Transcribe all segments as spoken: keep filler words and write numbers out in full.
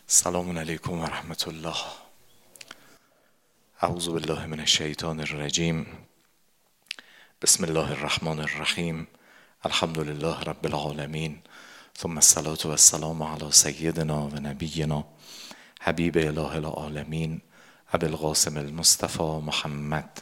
السلام علیکم و رحمت الله. اعوذ بالله من الشیطان الرجیم. بسم الله الرحمن الرحیم. الحمد لله رب العالمین، ثم الصلاة و السلام علی سیدنا و نبینا حبیب اله العالمین ابی القاسم المصطفى محمد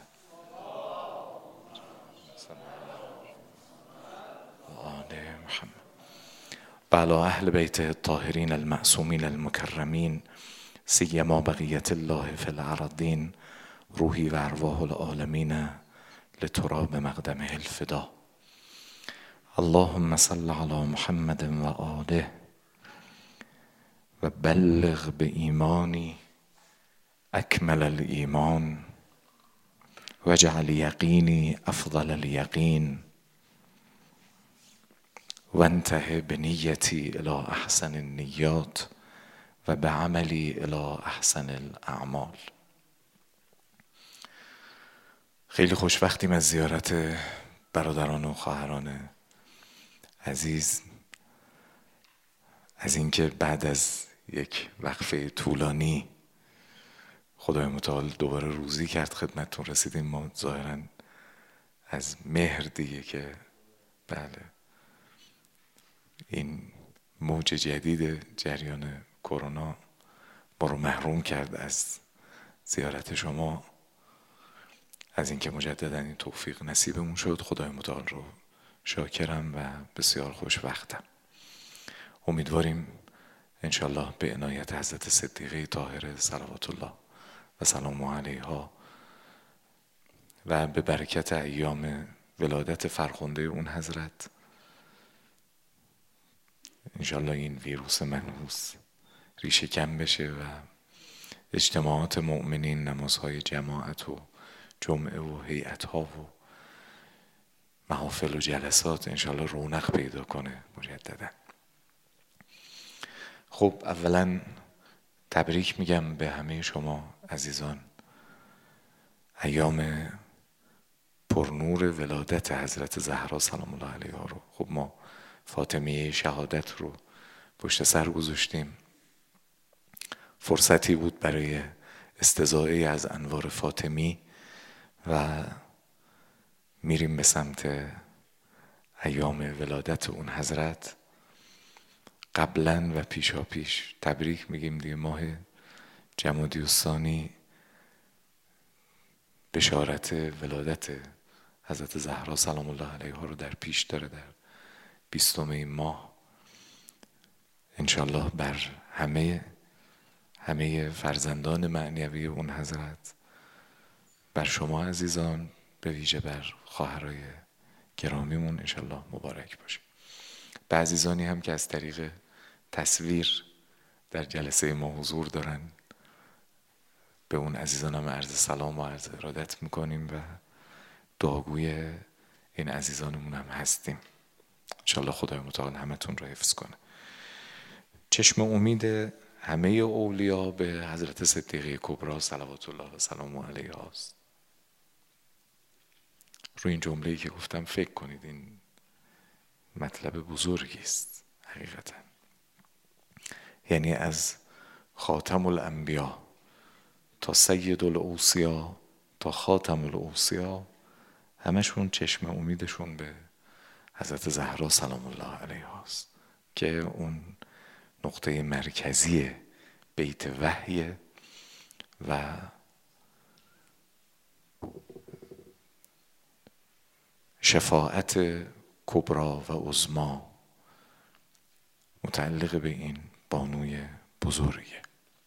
و علی اهل بیته الطاهرین المعصومین المکرمین سیما بقیت الله فی الارضین روحی و ارواح العالمین لتراب مقدمه الفدا. اللهم صل علی محمد و آله و بلغ به ایمانی اکمل الایمان و اجعل یقینی افضل الیقین و انتهی بنیتی الی احسن النیات و بعملی الی احسن الاعمال. خیلی خوشوقتیم از زیارت برادران و خواهران عزیز، از اینکه بعد از یک وقفه طولانی خدای متعال دوباره روزی کرد خدمتتون رسیدیم. ما ظاهراً از مهر دیگه که بله این موج جدید جریان کرونا ما رو محروم کرد از زیارت شما، از اینکه مجددا این توفیق نصیبمون شد. خدای متعال رو شاکرم و بسیار خوشوقتم. امیدواریم انشالله به عنایت حضرت صدیقه طاهره صلوات الله و سلام علیها و به برکت ایام ولادت فرخنده اون حضرت انشالله این ویروس منحوس ریشه کم بشه و اجتماعات مؤمنین، نمازهای جماعت و جمعه و هیئت‌ها و محافل و جلسات انشالله رونق پیدا کنه مجددا. خب اولا تبریک میگم به همه شما عزیزان، ایام پرنور ولادت حضرت زهرا سلام الله علیها رو. خب ما فاطمیه شهادت رو پشت سر گذاشتیم، فرصتی بود برای استزاده از انوار فاطمی و میریم به سمت ایام ولادت اون حضرت. قبلا و پیشا پیش تبریک میگیم دیگه. ماه جمادی الثانی بشارت ولادت حضرت زهرا سلام الله علیها رو در پیش داره. در بیستم این ماه انشالله بر همه همه فرزندان معنوی اون حضرت، بر شما عزیزان، به ویژه بر خواهرای گرامیمون انشالله مبارک باشه. به عزیزانی هم که از طریق تصویر در جلسه ما حضور دارن، به اون عزیزان هم عرض سلام و عرض ارادت میکنیم و دعاگوی این عزیزانمون هم هستیم. انشالله خدای متعال همتون رو حفظ کنه. چشم امید همه اولیا به حضرت صدیقه کبری صلوات الله و سلام علیها است. روی این جمله‌ای که گفتم فکر کنید، این مطلب بزرگی است حقیقتا. یعنی از خاتم الانبیا تا سید الاوصیا تا خاتم الاوصیا همشون چشم امیدشون به حضرت زهرا سلام الله علیها است که اون نقطه مرکزی بیت وحی و شفاعت کبرا و عظمی متعلق به این بانوی بزرگه.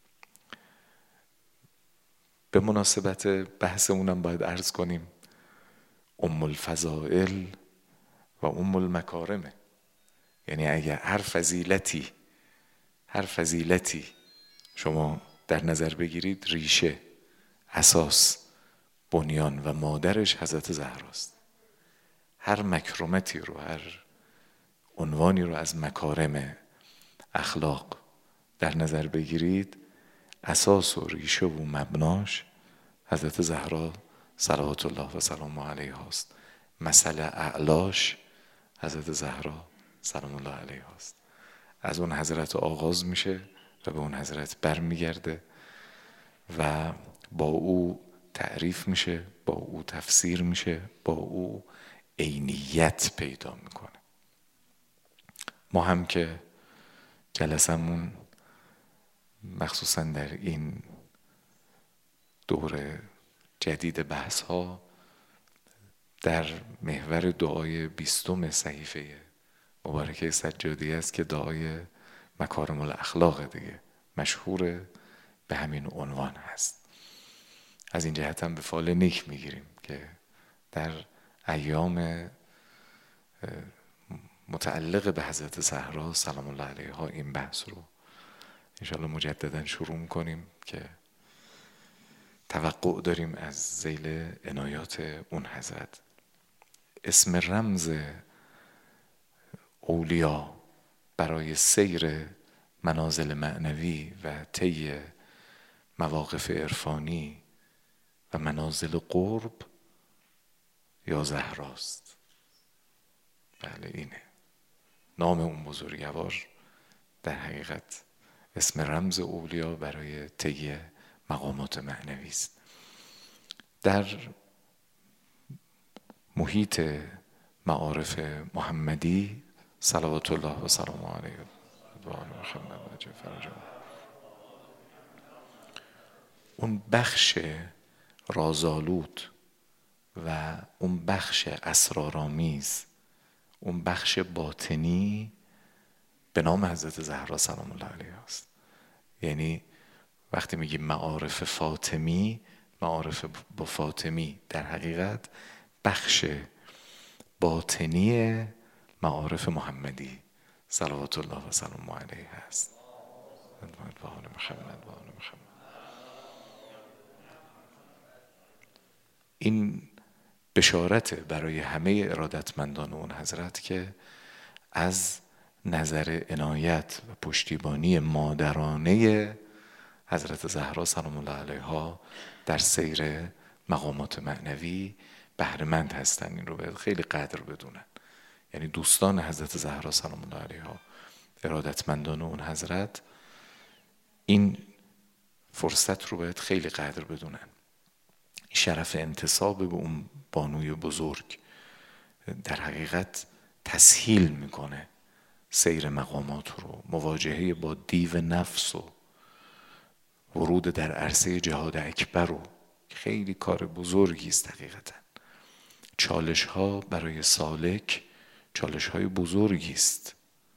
به مناسبت بحثمونم باید عرض کنیم ام الفضائل و ام المکارمه. یعنی اگر هر فضیلتی هر فضیلتی شما در نظر بگیرید، ریشه، اساس، بنیان و مادرش حضرت زهراست. هر مکرمتی رو، هر عنوانی رو از مکارم اخلاق در نظر بگیرید، اساس و ریشه و مبناش حضرت زهرا صلوات الله و سلام علیها است. مثل اعلاش حضرت زهرا سلام الله علیها است. از اون حضرت آغاز میشه و به اون حضرت برمیگرده و با او تعریف میشه، با او تفسیر میشه، با او عینیت پیدا میکنه. ما هم که جلسمون مخصوصا در این دور جدید بحث ها در محور دعای بیستم صحیفه مبارکه سجادی است که دعای مکارم الاخلاق دیگه مشهور به همین عنوان هست. از این جهت هم به فال نیک میگیریم که در ایام متعلق به حضرت زهرا سلام الله علیها این بحث رو انشاءالله مجددا شروع میکنیم که توقع داریم از ذیل عنایات اون حضرت. اسم رمز اولیا برای سیر منازل معنوی و طی مواقف عرفانی و منازل قرب یا زهراست. بله اینه نام اون بزرگوار، در حقیقت اسم رمز اولیا برای طی مقامات معنوی است. در محیط معارف محمدی صلوات الله و سلام علیه و آل محمد و جعفر اون بخش رازآلود و اون بخش اسرارآمیز، اون بخش باطنی به نام حضرت زهرا سلام الله علیها است. یعنی وقتی میگیم معارف فاطمی، معارف با فاطمی در حقیقت بخش باطنی معارف محمدی صلوات الله و سلام علیه هست. و آل محمد و آل محمد. این بشارت برای همه ارادتمندان اون حضرت که از نظر عنایت و پشتیبانی مادرانه حضرت زهرا سلام الله علیها در سیر مقامات معنوی بهره‌مند هستن. این رو باید خیلی قدر بدونن. یعنی دوستان حضرت زهرا سلام الله علیها، ارادتمندان اون حضرت، این فرصت رو باید خیلی قدر بدونن. شرف انتساب به اون بانوی بزرگ در حقیقت تسهیل میکنه سیر مقامات رو، مواجهه با دیو نفس و ورود در عرصه جهاد اکبر رو، خیلی کار بزرگی است. حقیقتا چالش ها برای سالک چالش های بزرگی است.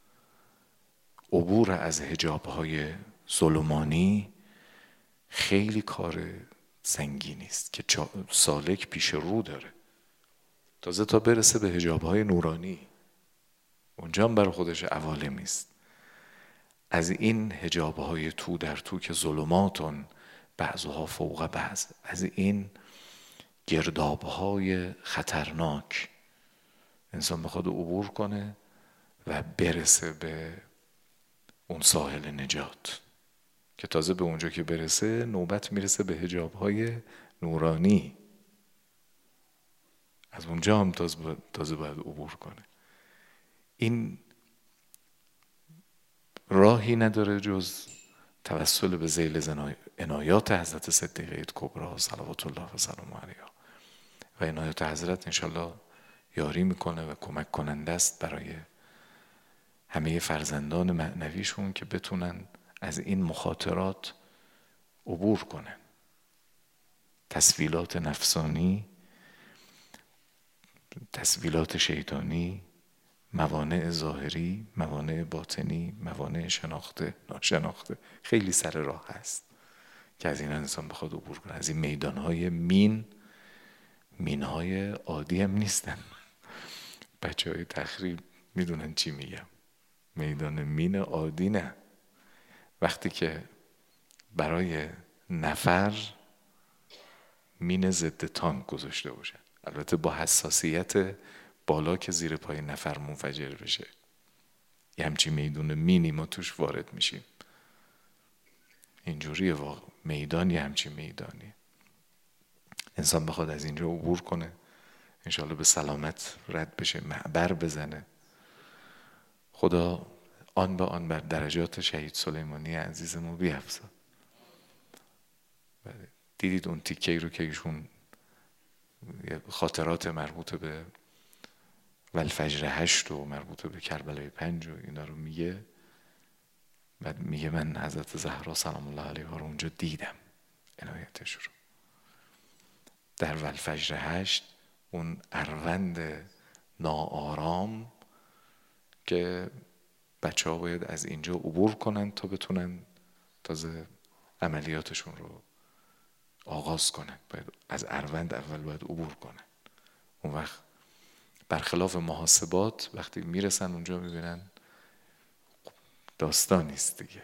عبور از حجاب های ظلمانی خیلی کار سنگینی است که سالک پیش رو داره، تازه تا برسه به حجاب های نورانی اونجا هم برای خودش عوالمی است. از این حجاب های تو در تو که ظلماتون بعضها فوق بعض، از این گرداب های خطرناک انسان بخواد عبور کنه و برسه به اون ساحل نجات، که تازه به اونجا که برسه نوبت میرسه به حجاب های نورانی. از اونجا هم تازه باید عبور کنه. این راهی نداره جز توسل به ذیل عنایات حضرت صدیقه کبری صلوات الله و سلام علیها. و عنایات حضرت انشالله یاری میکنه و کمک کننده است برای همه فرزندان معنویشون که بتونن از این مخاطرات عبور کنن. تسویلات نفسانی، تسویلات شیطانی، موانع ظاهری، موانع باطنی، موانع شناخته ناشناخته، خیلی سر راه هست که از این انسان بخواد عبور کنه. از این میدانهای مین، مینهای عادی هم نیستن. بچه های تخریب میدونن چی میگم. میدان مین عادی نه. وقتی که برای نفر مین ضد تانک گذاشته باشن، البته با حساسیت بالا که زیر پای نفر منفجر بشه، یه همچی میدون مینی ما توش وارد میشیم. اینجوریه واقع. میدان یه همچی میدانی. انسان بخواد از اینجا عبور کنه، انشالله به سلامت رد بشه، معبر بزنه. خدا آن به آن بر درجات شهید سلیمانی عزیزمون بیفزا. دیدید اون تیکه‌ای رو که ایشون خاطرات مربوط به والفجر هشت و مربوط به کربلای پنج و اینا رو میگه، بعد میگه من حضرت زهرا سلام الله علیها رو اونجا دیدم، عنایتش رو در والفجر هشت، اون اروند ناآرام که بچه ها باید از اینجا عبور کنن تا بتونن تازه عملیاتشون رو آغاز کنن، باید از اروند اول باید عبور کنن. اون وقت برخلاف محاسبات وقتی میرسن اونجا میبینن داستان نیست دیگه،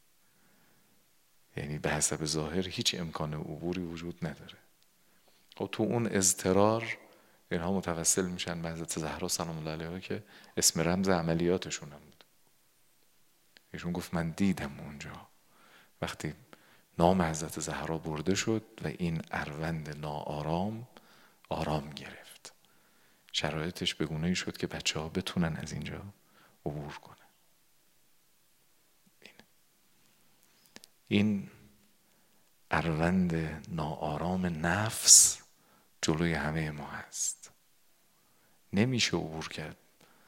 یعنی به حسب ظاهر هیچ امکان عبوری وجود نداره. و تو اون اضطرار اینها متوسل میشن به حضرت زهرا سلام الله علیها که اسم رمز عملیاتشون هم بود. ایشون گفت من دیدم اونجا وقتی نام حضرت زهرا برده شد و این اروند ناآرام آرام گرفت، شرایطش به گونه‌ای شد که بچه ها بتونن از اینجا عبور کنن. این این اروند ناآرام نفس جلوی همه ما هست، نمیشه عبور کرد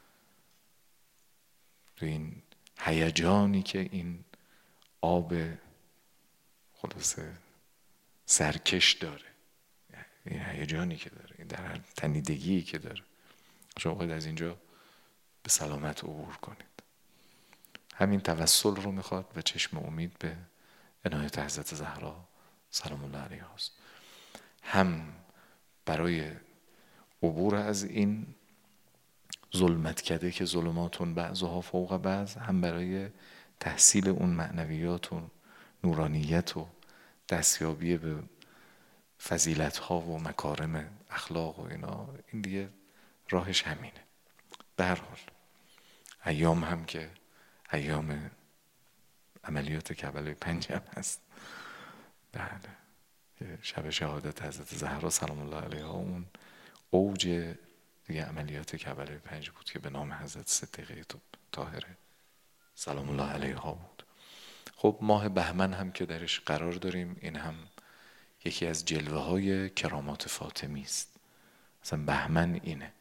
تو این هیجانی که این آب خلاصه سرکش داره، این هیجانی که داره، این در هر تنیدگی که داره، شما باید از اینجا به سلامت عبور کنید. همین توسل رو میخواد و چشم امید به عنایت حضرت زهرا سلام الله علیها است، هم برای عبور از این ظلمت کده که ظلماتون بعضها فوق بعض، هم برای تحصیل اون معنویات و نورانیت و دستیابی به فضیلت ها و مکارم اخلاق و اینا. این دیگه راهش همینه. به هر حال ایام هم که ایام عملیات کربلای پنج هم هست، بله، شب شهادت حضرت زهرا سلام الله علیها اون اوج دیگه عملیات کربلای پنج بود که به نام حضرت صدیقه طاهره سلام الله علیها بود. خب ماه بهمن هم که درش قرار داریم، این هم یکی از جلوه های کرامات فاطمی است. مثلا بهمن اینه،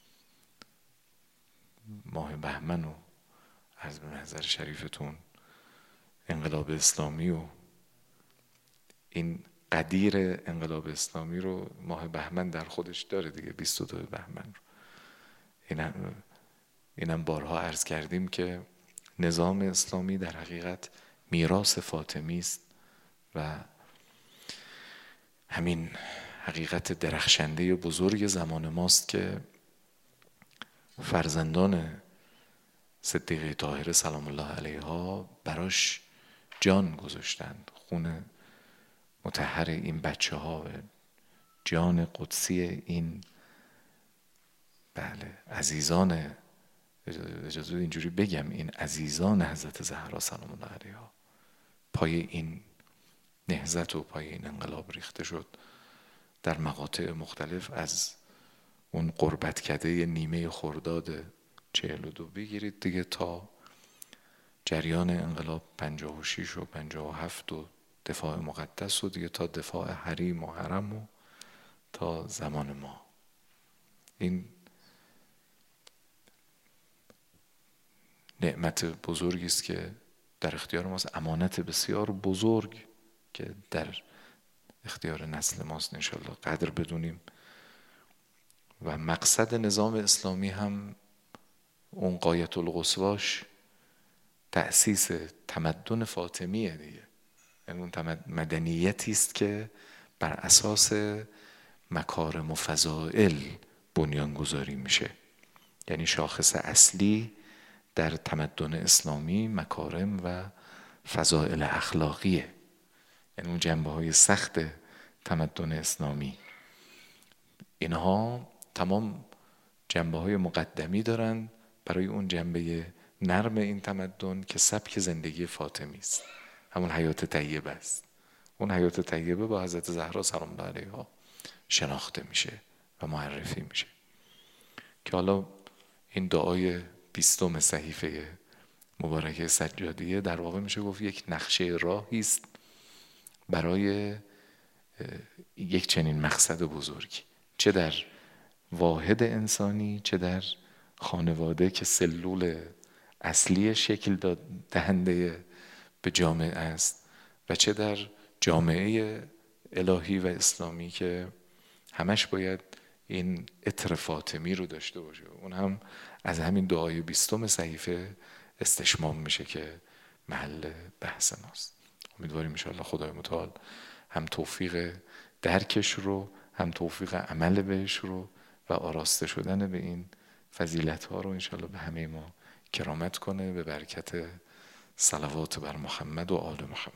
ماه بهمن و از به محضر شریفتون انقلاب اسلامی و این قدیر انقلاب اسلامی رو ماه بهمن در خودش داره دیگه، بیست و دو بهمن رو. اینم اینم بارها عرض کردیم که نظام اسلامی در حقیقت میراث فاطمی است و همین حقیقت درخشنده بزرگ زمان ماست که فرزندان صدیقه طاهره سلام الله علیها براش جان گذاشتند. خون مطهر این بچه ها و جان قدسی این بله عزیزان، اجازه اینجوری بگم، این عزیزان حضرت زهرا سلام الله علیها پای این نهضت و پای این انقلاب ریخته شد در مقاطع مختلف، از اون قربت کده نیمه خرداد چهل و دو بگیرید دیگه تا جریان انقلاب پنجاه و شش و پنجاه و هفت و دفاع مقدس و دیگه تا دفاع حریم و حرم و تا زمان ما. این نعمت بزرگی است که در اختیار ماست، امانت بسیار بزرگ که در اختیار نسل ماست. انشالله قدر بدونیم و مقصد نظام اسلامی هم اون غایت القصواش تأسیس تمدن فاطمیه دیگه، یعنی اون مدنیتی است که بر اساس مکارم و فضائل بنیانگذاری میشه. یعنی شاخص اصلی در تمدن اسلامی مکارم و فضائل اخلاقیه، یعنی اون جنبه های سخت تمدن اسلامی. اینها تمام جنبه های مقدمی دارن برای اون جنبه نرم این تمدن که سبک زندگی فاطمی است، همون حیات طیبه است. اون حیات طیبه با حضرت زهرا سلام الله علیها شناخته میشه و معرفی میشه که حالا این دعای بیستم صحیفه مبارکه سجادیه در واقع میشه گفت یک نقشه راهی است برای یک چنین مقصد بزرگی، چه در واحد انسانی، چه در خانواده که سلول اصلی شکل دهنده به جامعه است، و چه در جامعه الهی و اسلامی که همش باید این عطر فاطمی رو داشته باشه. اون هم از همین دعای بیستم صحیفه استشمام میشه که محل بحث ماست. امیدواریم انشاءالله خدای متعال هم توفیق درکش رو، هم توفیق عمل بهش رو و آراسته شدن به این فضیلت ها رو انشاءالله به همه ما کرامت کنه به برکت صلوات بر محمد و آل محمد.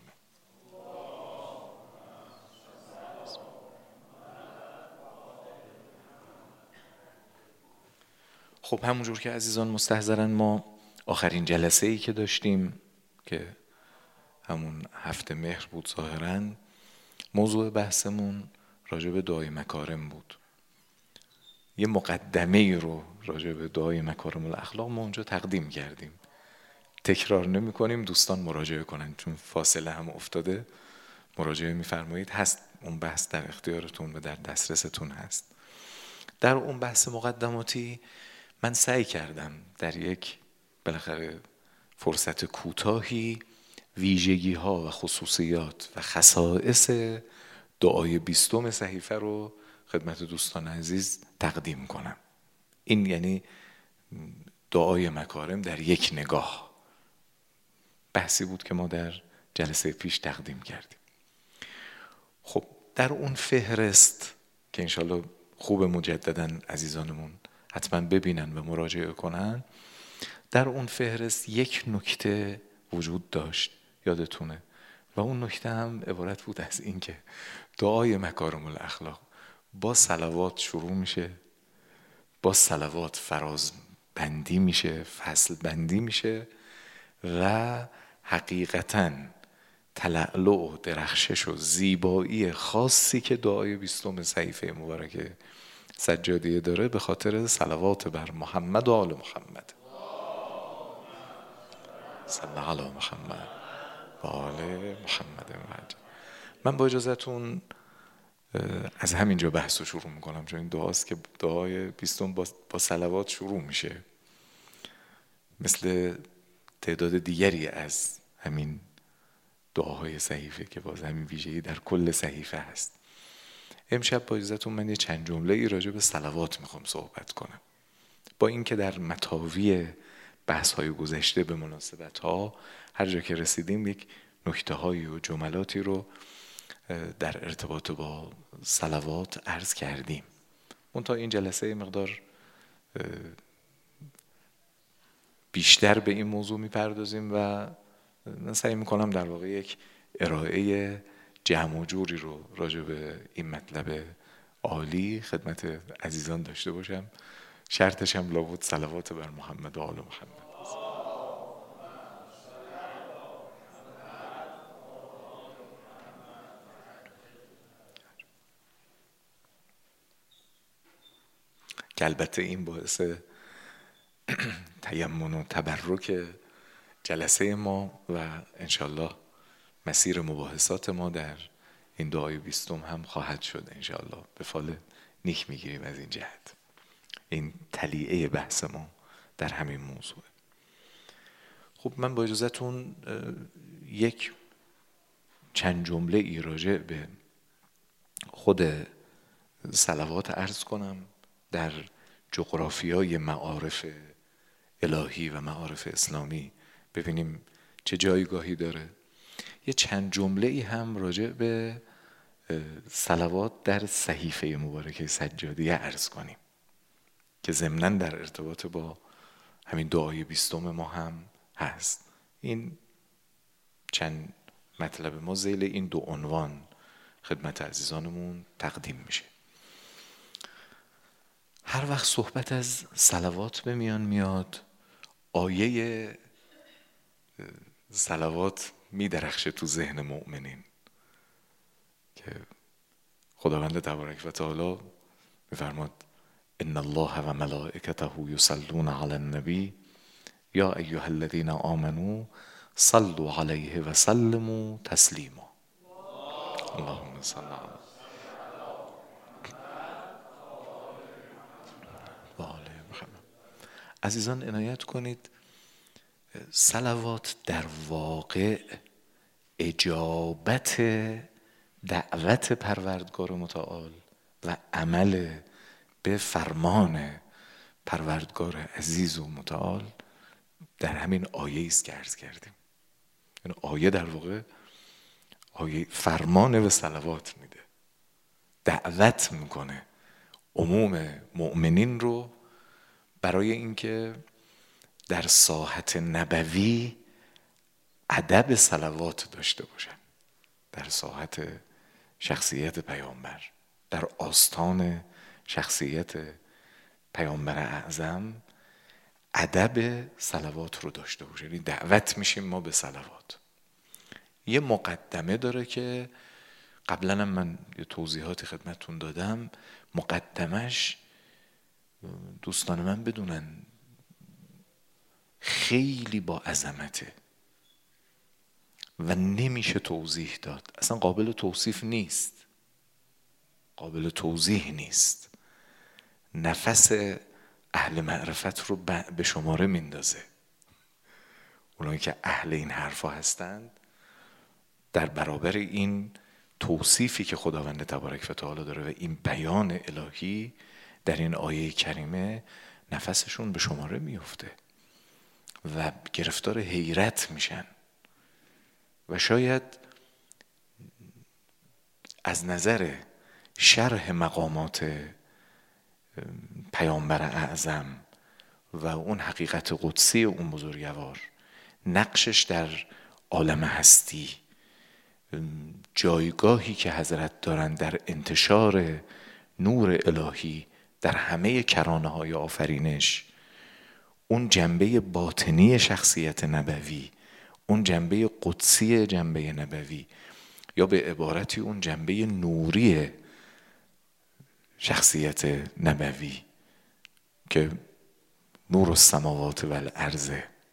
خب همونجور که عزیزان مستحضرن، ما آخرین جلسه ای که داشتیم که همون هفته مهر بود، ظاهراً موضوع بحثمون راجع به دعای مکارم بود. یه مقدمه ای رو راجع به دعای مکارم الاخلاق ما اونجا تقدیم کردیم، تکرار نمی کنیم، دوستان مراجعه کنن چون فاصله هم افتاده، مراجعه میفرمایید، هست اون بحث در اختیارتون و در دسترستون هست. در اون بحث مقدماتی من سعی کردم در یک بالاخره فرصت کوتاهی ویژگی ها و خصوصیات و خصائص دعای بیستم صحیفه رو خدمت دوستان عزیز تقدیم کنم. این یعنی دعای مکارم در یک نگاه، بحثی بود که ما در جلسه پیش تقدیم کردیم. خب در اون فهرست که انشالله خوب مجدداً عزیزانمون حتما ببینن و مراجعه کنن، در اون فهرست یک نکته وجود داشت، یادتونه، و اون نکته هم عبارت بود از این که دعای مکارم الاخلاق با صلوات شروع میشه، با صلوات فراز بندی میشه، فصل بندی میشه و حقیقتاً تلألؤ و درخشش و زیبایی خاصی که دعای بیستم صحیفه مبارکه سجادیه داره به خاطر صلوات بر محمد و آل محمد. صلی علی محمد و آل محمد. من با اجازهتون از همینجا بحث رو شروع میکنم، چون این دعاست که دعای بیستم با, با صلوات شروع میشه، مثل تعداد دیگری از همین دعاهای صحیفه که باز همین ویژگی در کل صحیفه هست. امشب با اجازهتون من یه چند جمله ای راجع به صلوات میخوام صحبت کنم، با اینکه در مطاوی بحث های گذشته به مناسبت ها هر جا که رسیدیم یک نکته هایی و جملاتی رو در ارتباط با صلوات عرض کردیم. منتها این جلسه مقدار بیشتر به این موضوع میپردازیم و من سعی میکنم در واقع یک ارائه جمع و جوری رو راجع به این مطلب عالی خدمت عزیزان داشته باشم. شرطش هم لابد صلوات بر محمد و آل محمد. که البته این باعث تیمن و تبرک جلسه ما و انشالله مسیر مباحثات ما در این دعای بیستم هم خواهد شد. انشالله به فال نیک میگیریم از این جهت. این تلیعه بحث ما در همین موضوع. خب من با اجازهتون یک چند جمله ای راجع به خود صلوات عرض کنم در جغرافیای معارف الهی و معارف اسلامی، ببینیم چه جایگاهی داره. یه چند جمله ای هم راجع به صلوات در صحیفه مبارکه سجادیه عرض کنیم که ضمناً در ارتباط با همین دعای بیستم ما هم هست. این چند مطلب ما ذیل این دو عنوان خدمت عزیزانمون تقدیم میشه. هر وقت صحبت از صلوات به میان میاد، آیه صلوات میدرخشه تو ذهن مؤمنین که خداوند تبارک و تعالی میفرماد ان الله و ملائکته یصلون علی النبی یا ایها الذین آمنوا صلوا علیه و سلموا تسلیما. اللهم صل علی و آل محمد. عزیزان عنایت کنید، صلوات در واقع اجابت دعوت پروردگار متعال و عمل به فرمان پروردگار عزیز و متعال در همین آیه است که عرض کردیم. این آیه در واقع آیه فرمان به صلوات میده، دعوت میکنه عموم مؤمنین رو برای اینکه در ساحت نبوی ادب صلوات داشته باشن، در ساحت شخصیت پیامبر، در آستان شخصیت پیامبر اعظم ادب صلوات رو داشته باشن. یعنی دعوت میشیم ما به صلوات. یه مقدمه داره که قبلا هم من یه توضیحاتی خدمتتون دادم. مقدمش دوستان من بدونن خیلی با عظمته و نمیشه توضیح داد، اصلا قابل توصیف نیست، قابل توضیح نیست. نفس اهل معرفت رو به شماره میندازه. اونایی که اهل این حرفا هستند در برابر این توصیفی که خداوند تبارک و تعالی داره و این بیان الهی در این آیه کریمه نفسشون به شماره میفته و گرفتار حیرت میشن و شاید از نظر شرح مقامات پیامبر اعظم و اون حقیقت قدسی اون بزرگوار، نقشش در عالم هستی، جایگاهی که حضرت دارن در انتشار نور الهی در همه کرانه های آفرینش، اون جنبه باطنی شخصیت نبوی، اون جنبه قدسی جنبه نبوی، یا به عبارتی اون جنبه نوری شخصیت نبوی که نور السماوات و الارض،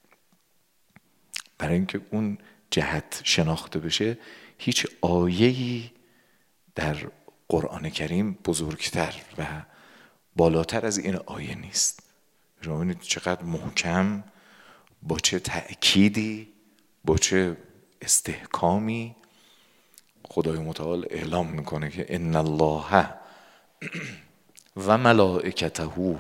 برای اینکه اون جهت شناخته بشه هیچ آیه‌ای در قرآن کریم بزرگتر و بالاتر از این آیه نیست. شما ببینید چقدر محکم، با چه تأکیدی، با چه استحکامی خدای متعال اعلام میکنه که ان الله و ملائکته،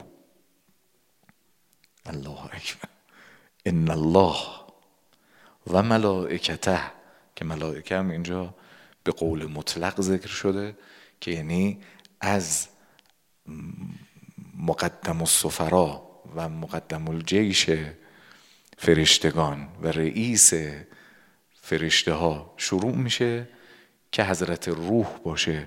الله اکبر، ان الله و ملائکته، که ملائکه هم اینجا به قول مطلق ذکر شده که یعنی از مقدم السفرا و مقدم الجیش فرشتگان و رئیس فرشته ها شروع میشه که حضرت روح باشه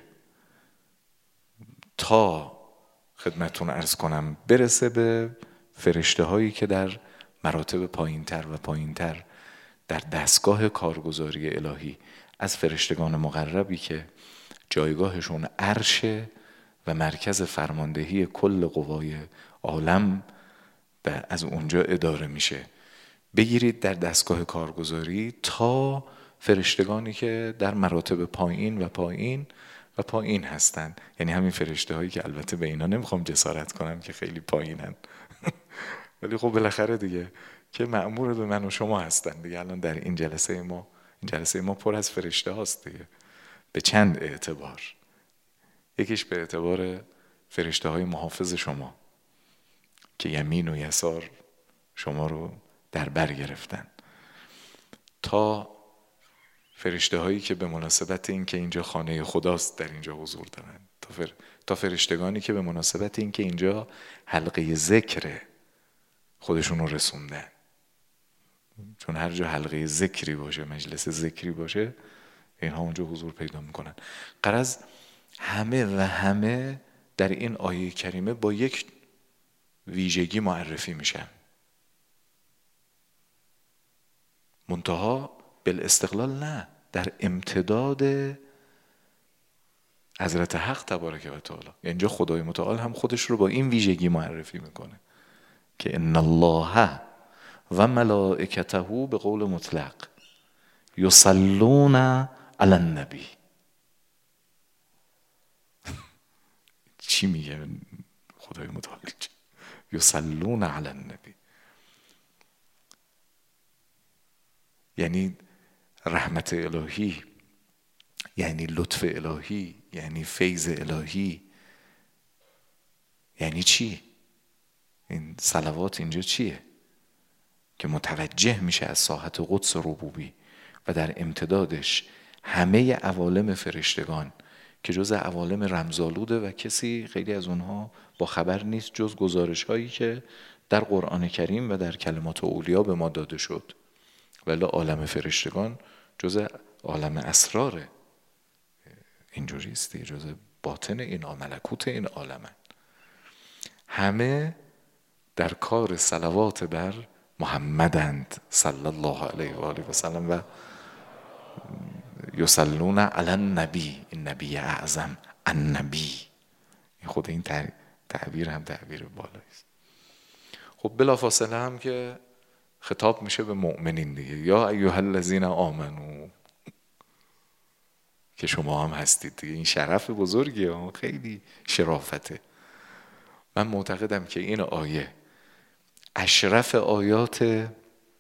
تا خدمتون عرض کنم برسه به فرشته هایی که در مراتب پایینتر و پایینتر در دستگاه کارگزاری الهی، از فرشتگان مقربی که جایگاهشون عرشه و مرکز فرماندهی کل قوای عالم از اونجا اداره میشه، بگیرید در دستگاه کارگزاری تا فرشتگانی که در مراتب پایین و پایین و پایین هستن، یعنی همین فرشته هایی که البته به اینا نمیخوام جسارت کنم که خیلی پایینن ولی خب بالاخره دیگه که مأمور به من و شما هستن دیگه. الان در این جلسه ما این جلسه ما پر از فرشته هاست دیگه، به چند اعتبار. یکیش به اعتبار فرشته های محافظ شما که یمین و یسار شما رو در بر گرفتن، تا فرشته هایی که به مناسبت این که اینجا خانه خداست در اینجا حضور دارن، تا, فر... تا فرشتگانی که به مناسبت این که اینجا حلقه ذکر خودشون رو رسوندن، چون هر جا حلقه ذکری باشه، مجلس ذکری باشه، اینها اونجا حضور پیدا میکنن. غرض همه و همه در این آیه کریمه با یک ویژگی معرفی میشن، منتها بالاستقلال نه، در امتداد حضرت حق تبارک و تعالی. یعنی اینجا خدای متعال هم خودش رو با این ویژگی معرفی میکنه که ان الله و ملائکته به قول مطلق یصلون علی النبی. چی میگه خدای متعال؟ یصلون علی النبی یعنی رحمت الهی، یعنی لطف الهی، یعنی فیض الهی. یعنی چی؟ این صلوات اینجا چیه؟ که متوجه میشه از ساحت قدس ربوبی و در امتدادش همه عوالم فرشتگان که جز عوالم رمزآلوده و کسی خیلی از اونها با خبر نیست جز گزارش هایی که در قرآن کریم و در کلمات اولیا به ما داده شد. ولی عالم فرشتگان جز عالم اسراره، اینجوریست، جز باطن این ملکوت این عالمن. همه در کار صلوات بر محمدند صلی الله علیه و آله و سلم و یصلون علی النبی، این نبی اعظم النبی. این خود این تعبیر هم تعبیر بالایی است. خب بلافاصله هم که خطاب میشه به مؤمنین دیگه، یا ایها الذین آمنو، که شما هم هستید دیگه. این شرف بزرگیه، خیلی شرافته. من معتقدم که این آیه اشرف آیات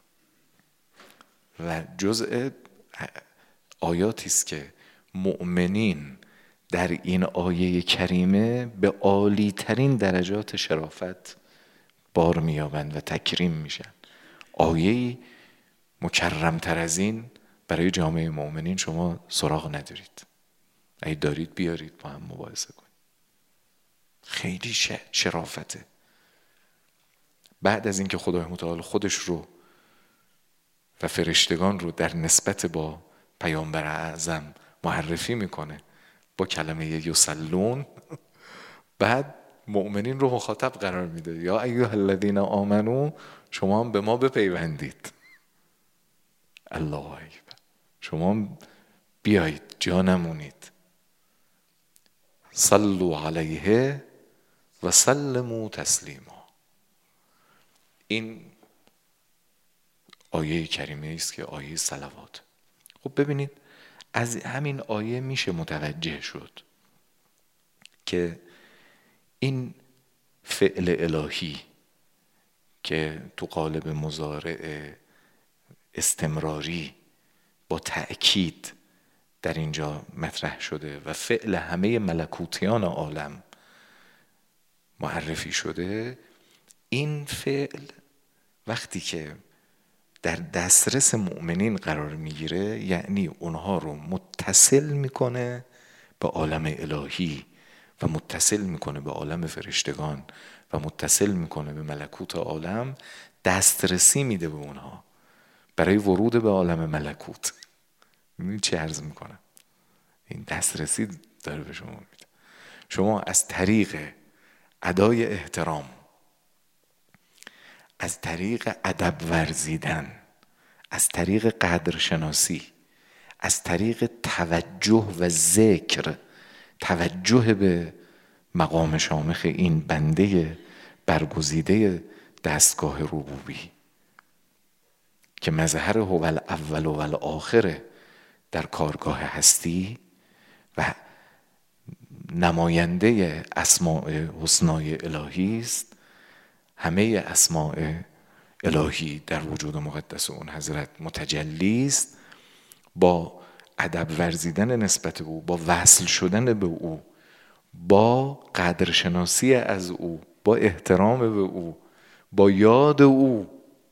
و جزء آیاتی است که مؤمنین در این آیه کریمه به عالی ترین درجات شرافت بار میابند و تکریم میشن. آیه مکرم تر از این برای جامعه مؤمنین شما سراغ ندارید. اگه دارید بیارید با هم مباحثه کنید. خیلی شرافته. بعد از اینکه خدای متعال خودش رو و فرشتگان رو در نسبت با پیامبر اعظم معرفی میکنه با کلمه یصلون، بعد مؤمنین رو مخاطب قرار میده، یا ایها الذین آمنو، شما هم به ما بپیوندید. الله اکبر، شما هم بیایید جا نمونید. صلوا علیه و سلموا تسلیما. این آیه کریمه است که آیه صلوات. خب ببینید از همین آیه میشه متوجه شد که این فعل الهی که تو قالب مضارع استمراری با تأکید در اینجا مطرح شده و فعل همه ملکوتیان عالم معرفی شده، این فعل وقتی که در دسترس مؤمنین قرار میگیره یعنی اونها رو متصل میکنه به عالم الهی و متصل میکنه به عالم فرشتگان و متصل میکنه به ملکوت عالم، دسترسی میده به اونها برای ورود به عالم ملکوت. میدونید چه عرض میکنم؟ این دسترسی داره به شما میده. شما از طریق ادای احترام، از طریق ادب ورزیدن، از طریق قدرشناسی، از طریق توجه و ذکر، توجه به مقام شامخ این بنده برگزیده دستگاه ربوبی که مظهر هو الاول و الاخر در کارگاه هستی و نماینده اسماء حسنای الهی است. همه اسماء الهی در وجود مقدس اون حضرت متجلی است. با ادب ورزیدن نسبت به او، با وصل شدن به او، با قدرشناسی از او، با احترام به او، با یاد او،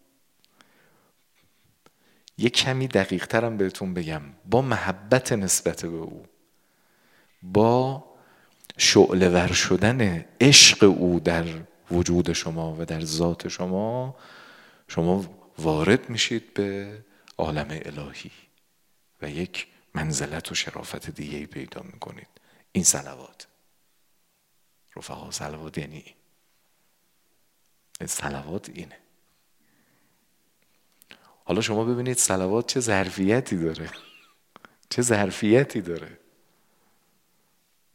یک کمی دقیق ترم بهتون بگم، با محبت نسبت به او، با شعله ور شدن عشق او در وجود شما و در ذات شما، شما وارد میشید به عالم الهی و یک منزلت و شرافت دیگه‌ای پیدا میکنید. این صلوات رفقا، صلوات یعنی این صلوات اینه. حالا شما ببینید صلوات چه ظرفیتی داره، چه ظرفیتی داره.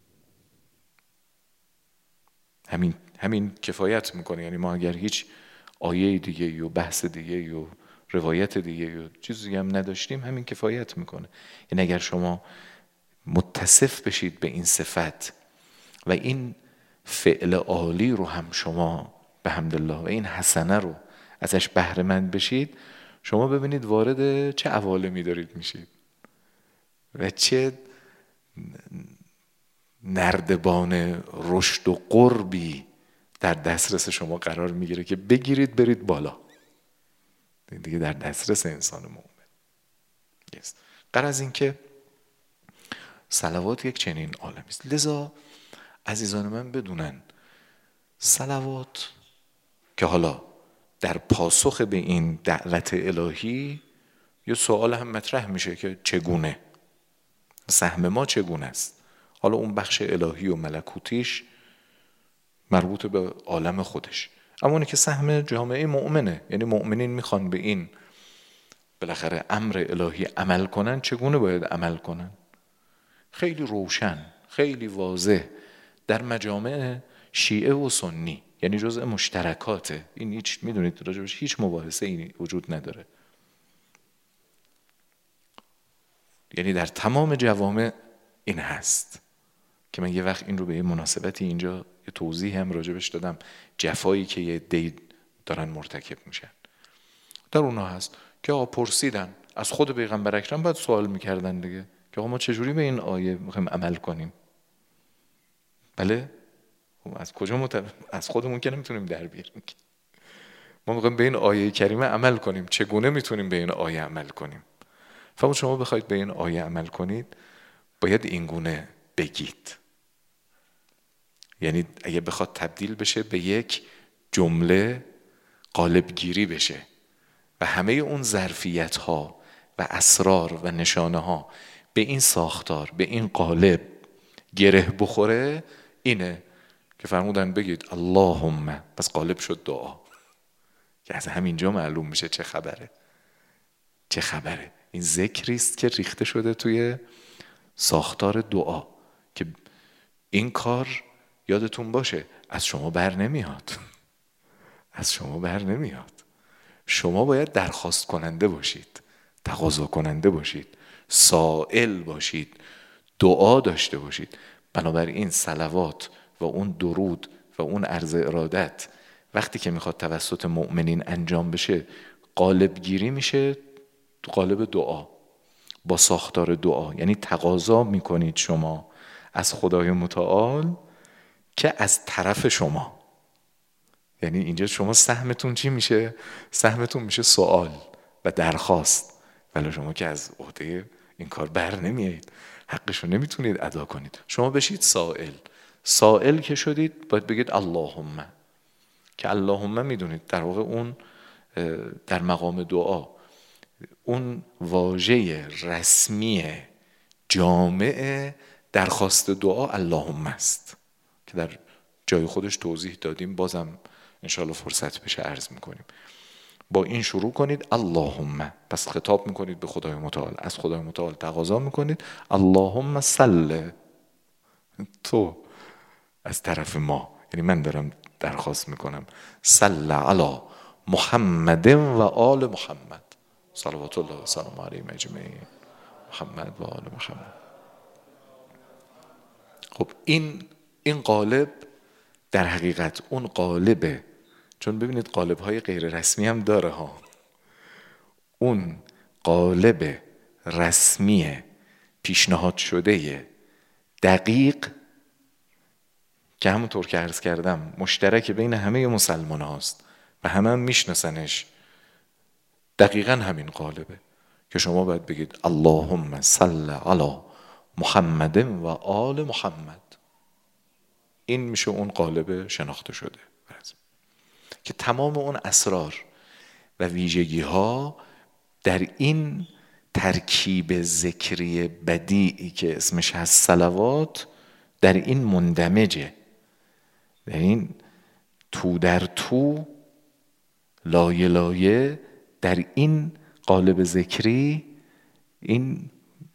همین همین کفایت میکنه. یعنی ما اگر هیچ آیه دیگه و بحث دیگه و روایت دیگه و چیزی هم نداشتیم، همین کفایت میکنه. یعنی اگر شما متصف بشید به این صفت و این فعل عالی رو هم شما به حمدالله و این حسنه رو ازش بهره مند بشید، شما ببینید وارد چه عوالمی دارید میشید و چه نردبان رشد و قربی در دسترس شما قرار میگیره که بگیرید برید بالا. دیگه در دسترس انسان مؤمن است. غرض این که صلوات یک چنین عالمی است. لذا عزیزان من بدونن صلوات که حالا در پاسخ به این دعوت الهی یه سوال هم مطرح میشه که چگونه سهم ما چگونه است. حالا اون بخش الهی و ملکوتیش مربوط به عالم خودش، اما اونی که سهم جامعه مؤمنه، یعنی مؤمنین میخوان به این بالاخره امر الهی عمل کنن، چگونه باید عمل کنن؟ خیلی روشن، خیلی واضح در مجامع شیعه و سنی، یعنی جزء مشترکاته. این هیچ میدونید راجبش هیچ مباحثه این وجود نداره. یعنی در تمام جوامع این هست که من یه وقت این رو به یه مناسبتی اینجا یه توضیح هم راجبش دادم، جفایی که یه دی دارن مرتکب میشن. در اونها هست که آقا پرسیدن از خود پیغمبر اکرم، بعد سوال میکردن دیگه که آقا ما چجوری به این آیه میخوایم عمل کنیم؟ بله از کجا مت... از خودمون که نمیتونیم در بیاریم، ما میخوایم به این آیه کریمه عمل کنیم، چگونه میتونیم به این آیه عمل کنیم؟ فقط شما بخواید به این آیه عمل کنید باید اینگونه بگید. یعنی اگه بخواد تبدیل بشه به یک جمله قالب گیری بشه و همه اون ظرفیت ها و اسرار و نشانه ها به این ساختار، به این قالب گره بخوره، اینه که فرمودن بگید اللهم، پس قالب شد دعا. که از همینجا معلوم میشه چه خبره. چه خبره؟ این ذکری است که ریخته شده توی ساختار دعا که این کار یادتون باشه از شما بر نمیاد. از شما بر نمیاد. شما باید درخواست کننده باشید، تقاضا کننده باشید، سائل باشید، دعا داشته باشید. بنابراین صلوات و اون درود و اون عرض ارادت وقتی که میخواد توسط مؤمنین انجام بشه، قالب گیری میشه تو قالب دعا، با ساختار دعا. یعنی تقاضا میکنید شما از خدای متعال که از طرف شما، یعنی اینجا شما سهمتون چی میشه؟ سهمتون میشه سوال و درخواست، ولی شما که از عهده این کار بر نمیایید، حقشو نمیتونید ادا کنید. شما بشید سائل. سائل که شدید باید بگید اللهم، که اللهم میدونید در واقع اون در مقام دعا اون واژه رسمی جامع درخواست دعا اللهم است که در جای خودش توضیح دادیم، بازم انشاءالله فرصت بشه عرض میکنیم. با این شروع کنید اللهم، پس خطاب میکنید به خدای متعال، از خدای متعال تقاضا میکنید اللهم صل، تو از طرف ما، یعنی من دارم درخواست میکنم صل علی محمد و آل محمد صلوات الله و سلام علیهم اجمعین، محمد و آل محمد. خب این این قالب در حقیقت اون قالبه، چون ببینید قالب های غیر رسمی هم داره ها. اون قالب رسمی پیشنهاد شده دقیق که همونطور که عرض کردم مشترک بین همه مسلمان هاست و همه هم میشناسنش، دقیقا همین قالبه که شما باید بگید اللهم صل علی محمد و آل محمد. این میشه اون قالب شناخته شده که تمام اون اسرار و ویژگی ها در این ترکیب ذکری بدیعی که اسمش هست صلوات در این مندمجه، در این تو در تو، لایه لایه، در این قالب ذکری این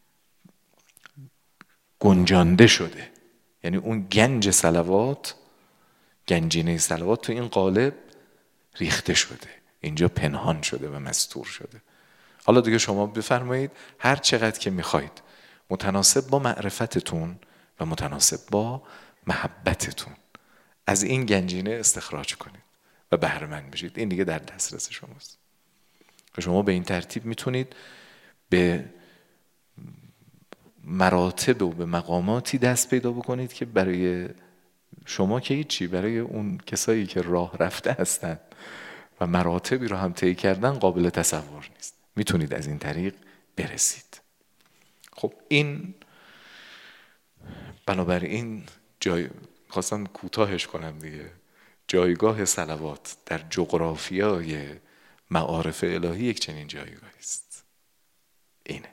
گنجانده شده. یعنی اون گنج صلوات، گنجینه صلوات تو این قالب ریخته شده، اینجا پنهان شده و مستور شده. حالا دیگه شما بفرمایید هر چقدر که میخواید متناسب با معرفتتون و متناسب با محبتتون از این گنجینه استخراج کنید و بهره مند بشید. این دیگه در دسترس شماست. شما به این ترتیب میتونید به مراتب و به مقاماتی دست پیدا بکنید که برای شما که هیچی، برای اون کسایی که راه رفته هستن و مراتبی رو هم طی کردن قابل تصور نیست. میتونید از این طریق برسید. خب این بنابراین جای خواستم کوتاهش کنم دیگه، جایگاه صلوات در جغرافیای معارف الهی یک چنین جایگاهی است. اینه.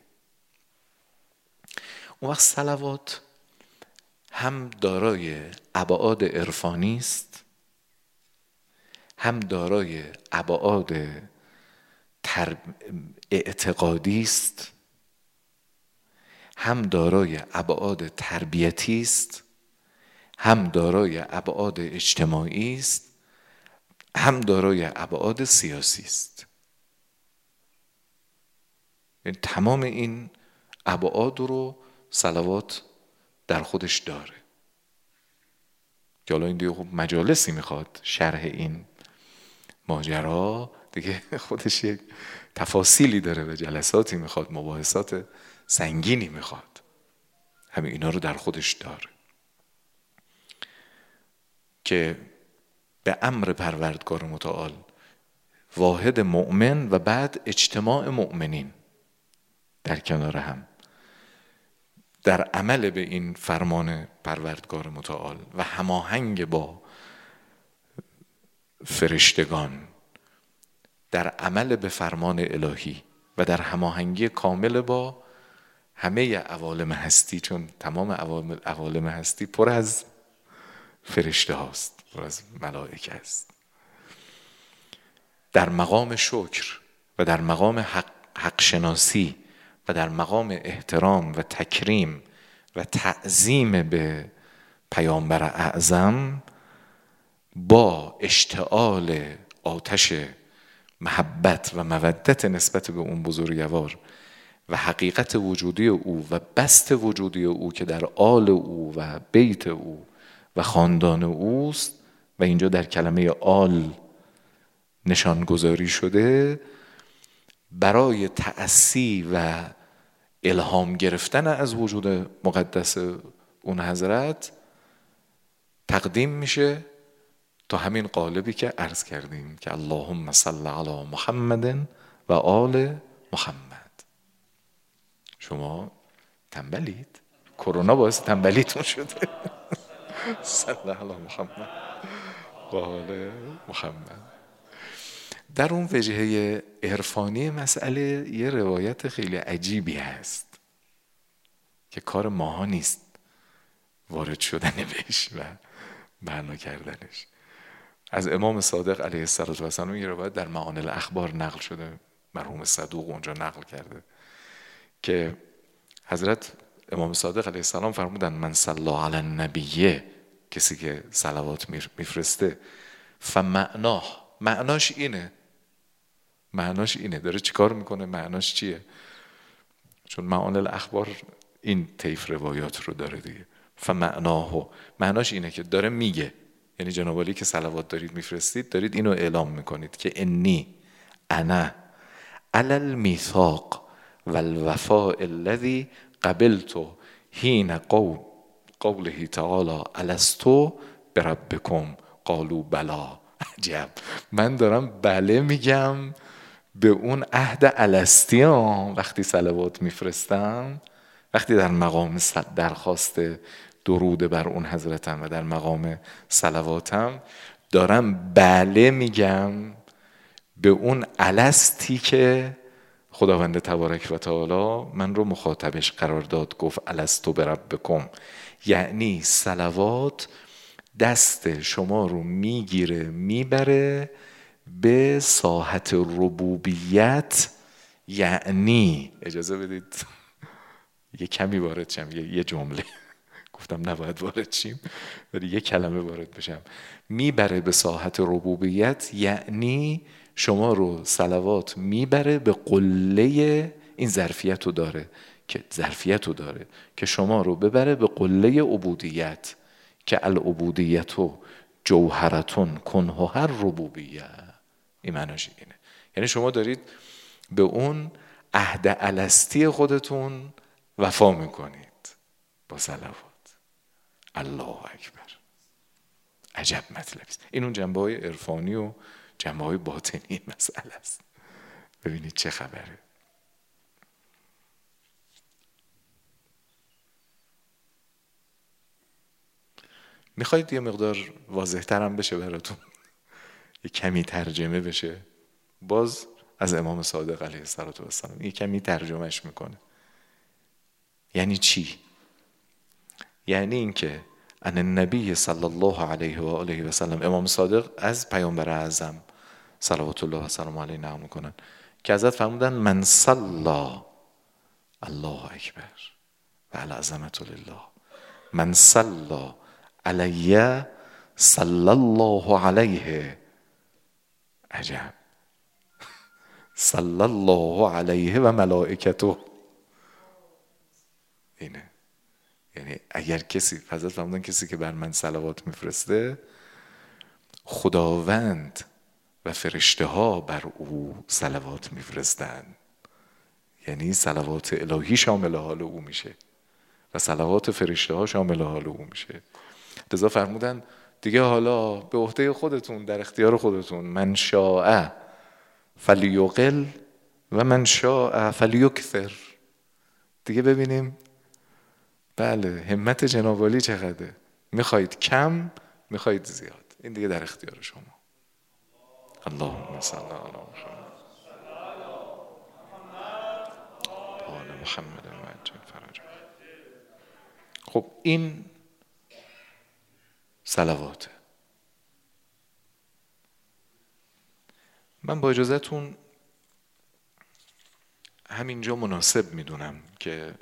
اون وقت صلوات هم دارای ابعاد عرفانی است، هم دارای ابعاد تر... اعتقادی است، هم دارای ابعاد تربیتی است، هم دارای ابعاد اجتماعی است، هم دارای ابعاد سیاسی است. یعنی تمام این ابعاد رو صلوات در خودش داره که حالا این دیگه خب مجالسی میخواد شرح این ماجرا دیگه، خودش یک تفاصیلی داره و جلساتی میخواد، مباحثات سنگینی میخواد. همه اینا رو در خودش داره که به امر پروردگار متعال واحد مؤمن و بعد اجتماع مؤمنین در کنار هم در عمل به این فرمان پروردگار متعال و هماهنگ با فرشتگان در عمل به فرمان الهی و در هماهنگی کامل با همه عوالم هستی، چون تمام عوالم هستی پر از فرشته هاست، پر از ملائکه است، در مقام شکر و در مقام حق, حق شناسی و در مقام احترام و تکریم و تعظیم به پیامبر اعظم با اشتعال آتش محبت و مودت نسبت به اون بزرگوار و حقیقت وجودی او و بسط وجودی او که در آل او و بیت او و خاندان اوست و اینجا در کلمه آل نشان گذاری شده، برای تأسی و الهام گرفتن از وجود مقدس اون حضرت تقدیم میشه تا همین قالبی که عرض کردیم که اللهم صل علی محمد و آل محمد. شما تنبلید؟ کرونا باعث تنبلیتون شده؟ صل علی محمد و آل محمد. در اون وجهه عرفانی مسئله یه روایت خیلی عجیبی هست که کار ماها نیست وارد شدن بهش و معنا کردنش. از امام صادق علیه السلام یه روایت در معانی الاخبار نقل شده، مرحوم صدوق اونجا نقل کرده که حضرت امام صادق علیه السلام فرمودن من صلی علی النبیه، کسی که صلوات میفرسته، فمعناه، معناش اینه، معناش اینه. داره چیکار میکنه؟ معناش چیه؟ چون معانی الاخبار این طیف روایات رو داره دیگه. فمعناه، معناش اینه که داره میگه، یعنی جناب علی که صلوات دارید میفرستید دارید اینو اعلام میکنید که انی انا علی المیثاق والوفاء الذی قبلت حین قول قوله تعالی الست بربکم قالوا بلا. عجب، من دارم بله میگم به اون عهد الستیام وقتی صلوات میفرستم، وقتی در مقام درخواست درود بر اون حضرتم و در مقام صلواتم دارم بله میگم به اون الستی که خداوند تبارک و تعالی من رو مخاطبش قرار داد، گفت الست بربکم. یعنی صلوات دست شما رو میگیره میبره به ساحت ربوبیت. یعنی اجازه بدید یه کمی وارد شم، یه جمله گفتم نباید وارد شیم ولی یک کلمه وارد بشم. میبره به ساحت ربوبیت، یعنی شما رو صلوات میبره به قله، این ظرفیت رو داره که ظرفیت رو داره که شما رو ببره به قله عبودیت، که العبودیت جوهرتون کنه هر ربوبیه. این معناش اینه، یعنی شما دارید به اون عهد الستی خودتون وفا میکنید با صلوات. الله اکبر. عجب مطلبی است. این اون جنبه های عرفانی و جنبه های باطنی مسئله است. ببینید چه خبره. میخواید یه مقدار واضح ترم بشه براتون، یه کمی ترجمه بشه؟ باز از امام صادق علیه السلام یه کمی ترجمهش میکنه. یعنی چی؟ یعنی این که ان النبی صلی الله علیه و آله و سلم، امام صادق از پیامبر اعظم صلوات الله و سلام علیه نقل میکنن که ازت فرمودن من صلی، الله اکبر و علی عظمت لله، من صلی علیه صلی الله علیه. عجب. صلی الله علیه و ملائکته. اینه، یعنی اگر کسی، حضرت فرمودن کسی که بر من صلوات میفرسته، خداوند و فرشته ها بر او صلوات میفرستن. یعنی صلوات الهی شامل حال او میشه و صلوات فرشته ها شامل حال او میشه. لذا فرمودن دیگه حالا به عهده خودتون، در اختیار خودتون، من شاء فلیقل و من شاء فلیکثر. دیگه ببینیم بله همت جناب عالی چقدره. میخواید کم، میخواید زیاد، این دیگه در اختیار شما. اللهم صل علی محمد آل محمد و عجل فرجه. خب این صلواته. من با اجازهتون همینجا مناسب میدونم که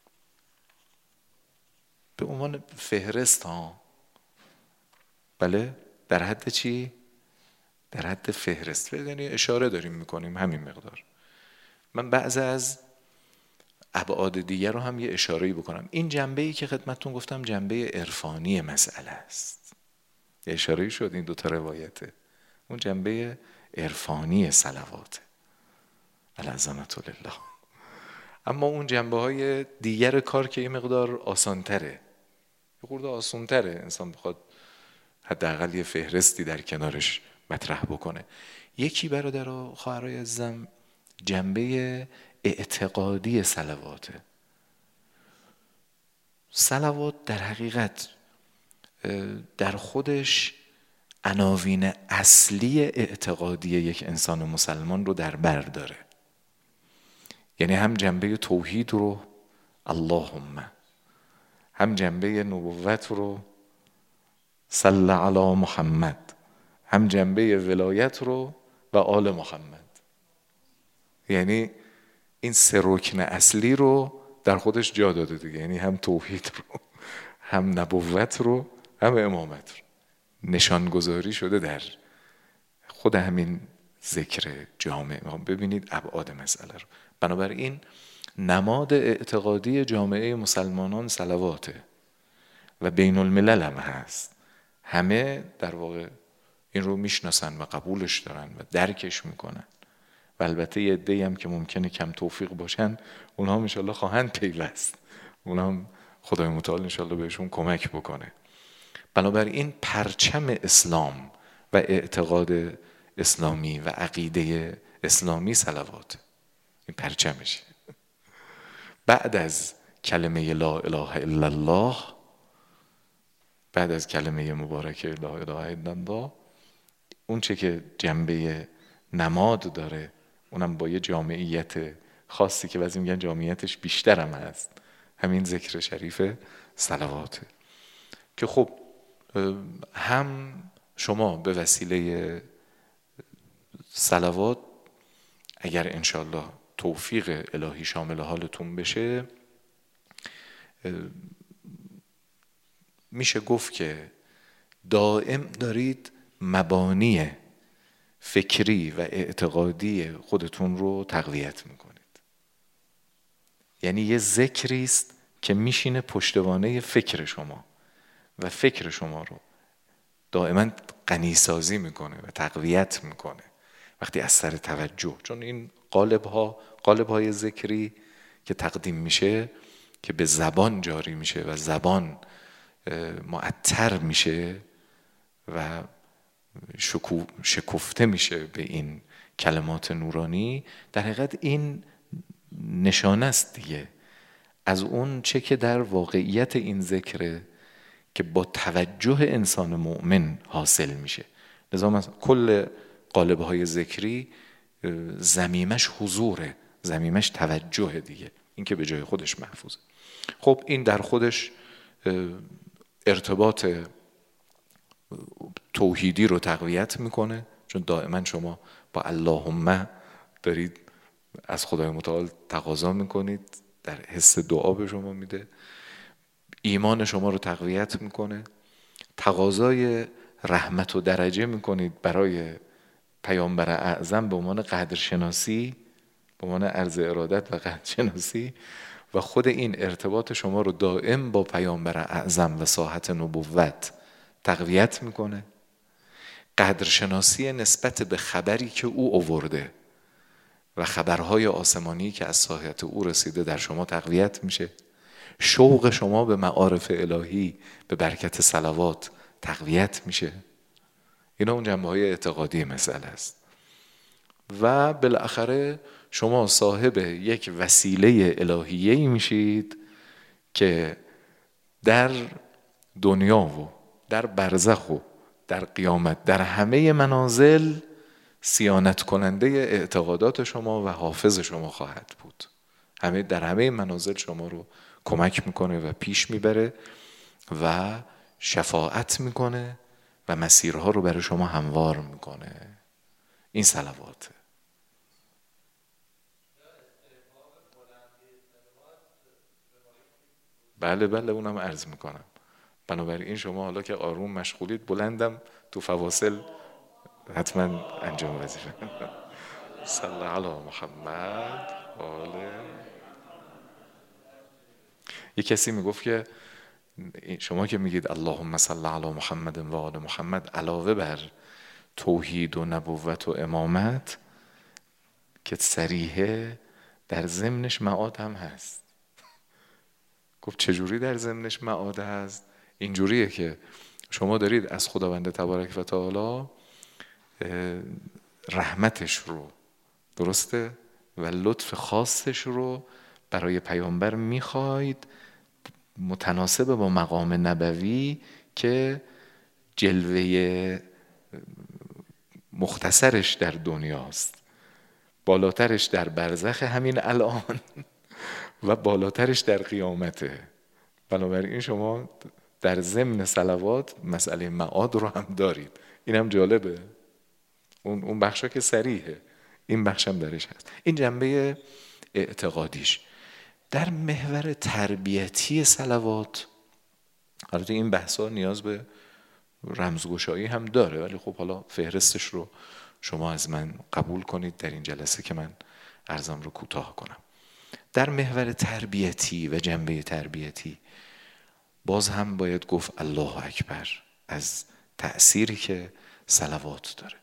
به عنوان فهرست ها، بله، در حد چی؟ در حد فهرست، یعنی اشاره داریم میکنیم همین مقدار. من بعضی از ابعاد دیگر رو هم یه اشاره‌ای بکنم. این جنبه‌ای که خدمتتون گفتم جنبه عرفانی مسئله است. یه اشاره‌ای شد این دو تا روایته. اون جنبه عرفانی صلوات علی عظمت لله. اما اون جنبه های دیگر کار که یه مقدار آسان‌تره، یه خورده آسان‌تره، انسان بخواد حداقل یه فهرستی در کنارش مطرح بکنه. یکی برادرها خواهرای عزیزم جنبه اعتقادی صلواته. صلوات در حقیقت در خودش عناوین اصلی اعتقادی یک انسان مسلمان رو در بر داره. یعنی هم جنبه توحید رو اللهم، هم جنبه نبوت رو صلی علی محمد، هم جنبه ولایت رو و آل محمد. یعنی این سه رکن اصلی رو در خودش جا داده دیگه. یعنی هم توحید رو، هم نبوت رو، هم امامت رو نشانگذاری شده در خود همین ذکر جامع. ببینید ابعاد مسئله رو. بنابراین نماد اعتقادی جامعه مسلمانان صلواته و بین الملل هم هست. همه در واقع این رو میشناسن و قبولش دارن و درکش میکنن و البته یه عده‌ای هم که ممکنه کم توفیق باشن، اونها هم انشالله خواهند پیوست، اونها هم خدای متعال انشالله بهشون کمک بکنه. بنابراین پرچم اسلام و اعتقاد اسلامی و عقیده اسلامی صلوات، این پرچمشه. بعد از کلمه لا اله الا الله، بعد از کلمه مبارکه لا اله الا الله، اون چه که جنبه نماد داره اونم با یه جامعیت خاصی که بعضی میگن جامعیتش بیشتر هم هست، همین ذکر شریف صلواته که خب هم شما به وسیله صلوات اگر انشالله توفیق الهی شامل حالتون بشه میشه گفت که دائم دارید مبانی فکری و اعتقادی خودتون رو تقویت میکنید. یعنی یه ذکری است که میشینه پشتوانه فکر شما و فکر شما رو دائما غنی‌سازی میکنه و تقویت میکنه وقتی از سر توجه، چون این قالب ها قالب های ذکری که تقدیم میشه که به زبان جاری میشه و زبان معطر میشه و شکفته میشه به این کلمات نورانی، در حقیقت این نشانه است دیگه از اون چه که در واقعیت این ذکره که با توجه انسان مؤمن حاصل میشه. لذا کل قالب‌های ذکری ضمیمش حضوره، ضمیمش توجه دیگه، این که به جای خودش محفوظه. خب این در خودش ارتباط توحیدی رو تقویت میکنه، چون دائما شما با اللهم دارید از خدای متعال تقاضا میکنید، در حس دعا به شما میده. ایمان شما رو تقویت میکنه، تقاضای رحمت و درجه میکنید برای پیامبر اعظم به عنوان قدرشناسی، به عنوان عرض ارادت و قدرشناسی، و خود این ارتباط شما رو دائم با پیامبر اعظم و ساحت نبوت تقویت میکنه. قدرشناسی نسبت به خبری که او آورده و خبرهای آسمانی که از ساحت او رسیده در شما تقویت میشه. شوق شما به معارف الهی به برکت صلوات تقویت میشه. اینا اون جنبه های اعتقادی مسئله است. و بالاخره شما صاحب یک وسیله الهیه‌ای میشید که در دنیا و در برزخ و در قیامت در همه منازل صیانت کننده اعتقادات شما و حافظ شما خواهد بود. همه در همه منازل شما رو کمک میکنه و پیش میبره و شفاعت میکنه و مسیرها رو برای شما هموار میکنه. این صلواته. بله بله اونم عرض میکنم. بنابراین شما حالا که آروم مشغولید بلندم تو فواصل حتما انجام وظیفه. صلی علی محمد آله. یک کسی میگفت که شما که میگید اللهم صل علی محمد و آل محمد، علاوه بر توحید و نبوت و امامت که صریحه، در ضمنش معاد هم هست. گفت چجوری در ضمنش معاد هست؟ اینجوریه که شما دارید از خداوند تبارک و تعالی رحمتش رو، درسته، و لطف خاصش رو برای پیامبر میخواید متناسب با مقام نبوی که جلوه مختصرش در دنیاست، بالاترش در برزخ همین الان و بالاترش در قیامته. بنابراین شما در ضمن صلوات مسئله معاد رو هم دارید. این هم جالبه. اون اون بخشا که صریحه، این بخش هم درش هست. این جنبه اعتقادیش. در محور تربیتی صلوات، البته این بحثا نیاز به رمزگشایی هم داره، ولی خب حالا فهرستش رو شما از من قبول کنید در این جلسه که من عرضم رو کوتاه کنم. در محور تربیتی و جنبه تربیتی باز هم باید گفت الله اکبر از تأثیری که صلوات داره.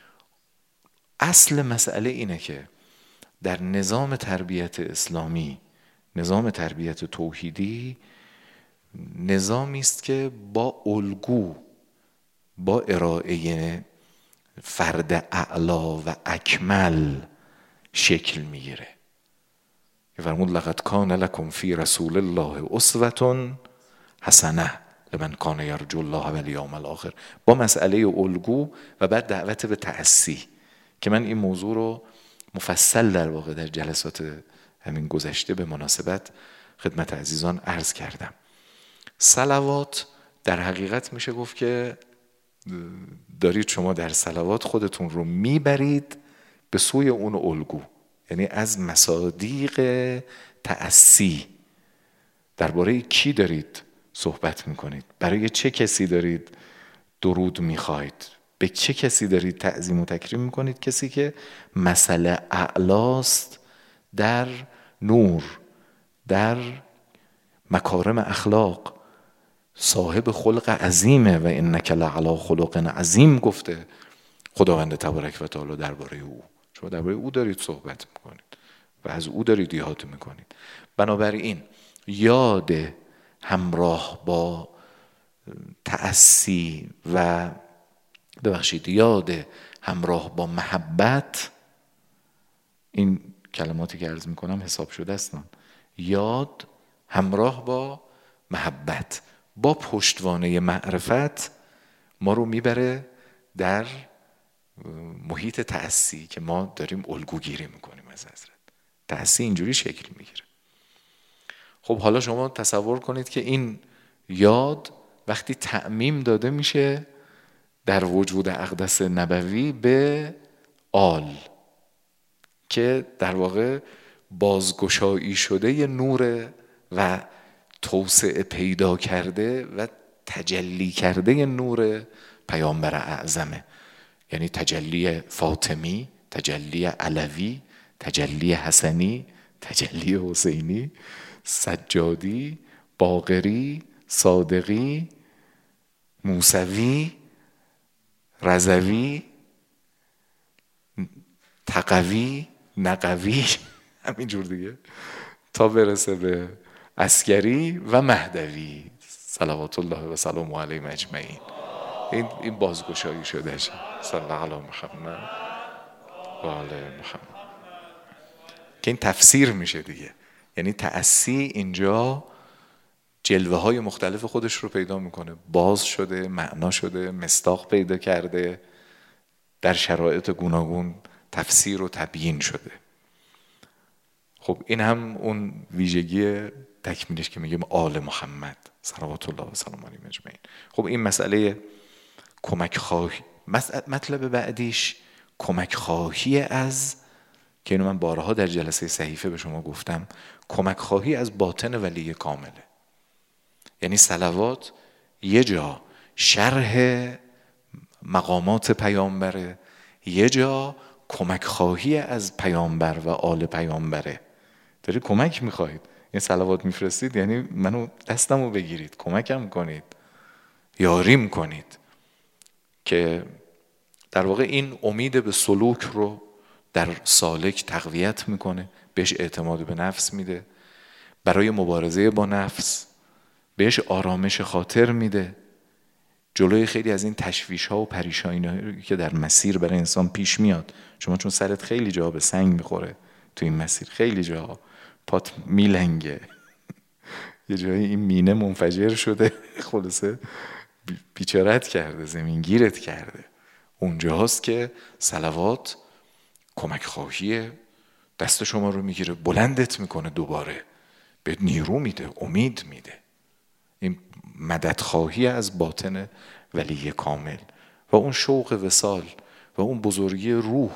اصل مسئله اینه که در نظام تربیت اسلامی، نظام تربیت توحیدی، نظامی است که با الگو، با ارائه فرد اعلا و اکمل شکل میگیره. فرمود لقد کان لکم فی رسول الله اسوة حسنه لمن کان یرجو الله والیوم الاخر، با مسئله الگو و بعد دعوت به تأسی که من این موضوع رو مفصل در واقع در جلسات همین گذشته به مناسبت خدمت عزیزان عرض کردم. صلوات در حقیقت میشه گفت که دارید شما در صلوات خودتون رو میبرید به سوی اون الگو، یعنی از مصادیق تأسی درباره کی دارید صحبت میکنید؟ برای چه کسی دارید درود میخواید؟ به چه کسی دارید تعظیم و تکریم میکنید؟ کسی که مثل اعلاست در نور، در مکارم اخلاق، صاحب خلق عظیمه. و انک لعلی خلق عظیم گفته خداوند تبارک و تعالی درباره او. شما درباره او دارید صحبت میکنید و از او دارید یاد میکنید. بنابراین یاد همراه با تأسی و ببخشید یاد همراه با محبت، این کلماتی که عرض میکنم حساب شده است. یاد همراه با محبت با پشتوانه معرفت ما رو میبره در محیط تأسی که ما داریم الگوگیری میکنیم از حضرت. تأسی اینجوری شکل میگیره. خب حالا شما تصور کنید که این یاد وقتی تعمیم داده میشه در وجود اقدس نبوی به آل، که در واقع بازگشایی شده ی نور و توسعه پیدا کرده و تجلی کرده ی نور پیامبر اعظمه. یعنی تجلی فاطمی، تجلی علوی، تجلی حسنی، تجلی حسینی، سجادی، باقری، صادقی، موسوی، رضوی، تقوی، نقوی، همینجور دیگه تا برسه به عسکری و مهدوی صلوات الله و سلام علیهم اجمعین. این این بازگشایی شده شه. صلی الله علی محمد و آل محمد که این تفسیر میشه دیگه. یعنی تأسی اینجا جلوه های مختلف خودش رو پیدا میکنه، باز شده، معنا شده، مصداق پیدا کرده، در شرایط گوناگون تفسیر و تبیین شده. خب این هم اون ویژگی تکمیلش که میگیم آل محمد صلوات الله و سلام علیهم اجمعین. خب این مسئله کمک خواهی، مطلب بعدیش کمک خواهی از، که اینو من بارها در جلسه صحیفه به شما گفتم، کمک خواهی از باطن ولی کامله. یعنی صلوات یه جا شرح مقامات پیامبره، یه جا کمک خواهی از پیامبر و آل پیامبره. داری کمک میخواید، این صلوات میفرستید یعنی منو دستمو بگیرید، کمکم کنید، یاریم کنید، که در واقع این امید به سلوک رو در سالک تقویت میکنه، بهش اعتماد به نفس میده، برای مبارزه با نفس بهش آرامش خاطر میده، جلوی خیلی از این تشویش ها و پریشانی که در مسیر برای انسان پیش میاد. شما چون سرت خیلی جا به سنگ میخوره تو این مسیر، خیلی جا پات میلنگه، یه جایی این مینه منفجر شده، خلاصه بیچارت کرده، زمین گیرت کرده. اونجا هست که صلوات کمک خواهیه، دست شما رو میگیره، بلندت میکنه، دوباره به نیرو میده، امید میده. این مدد خواهی از باطن ولی کامل و اون شوق وصال و اون بزرگی روح،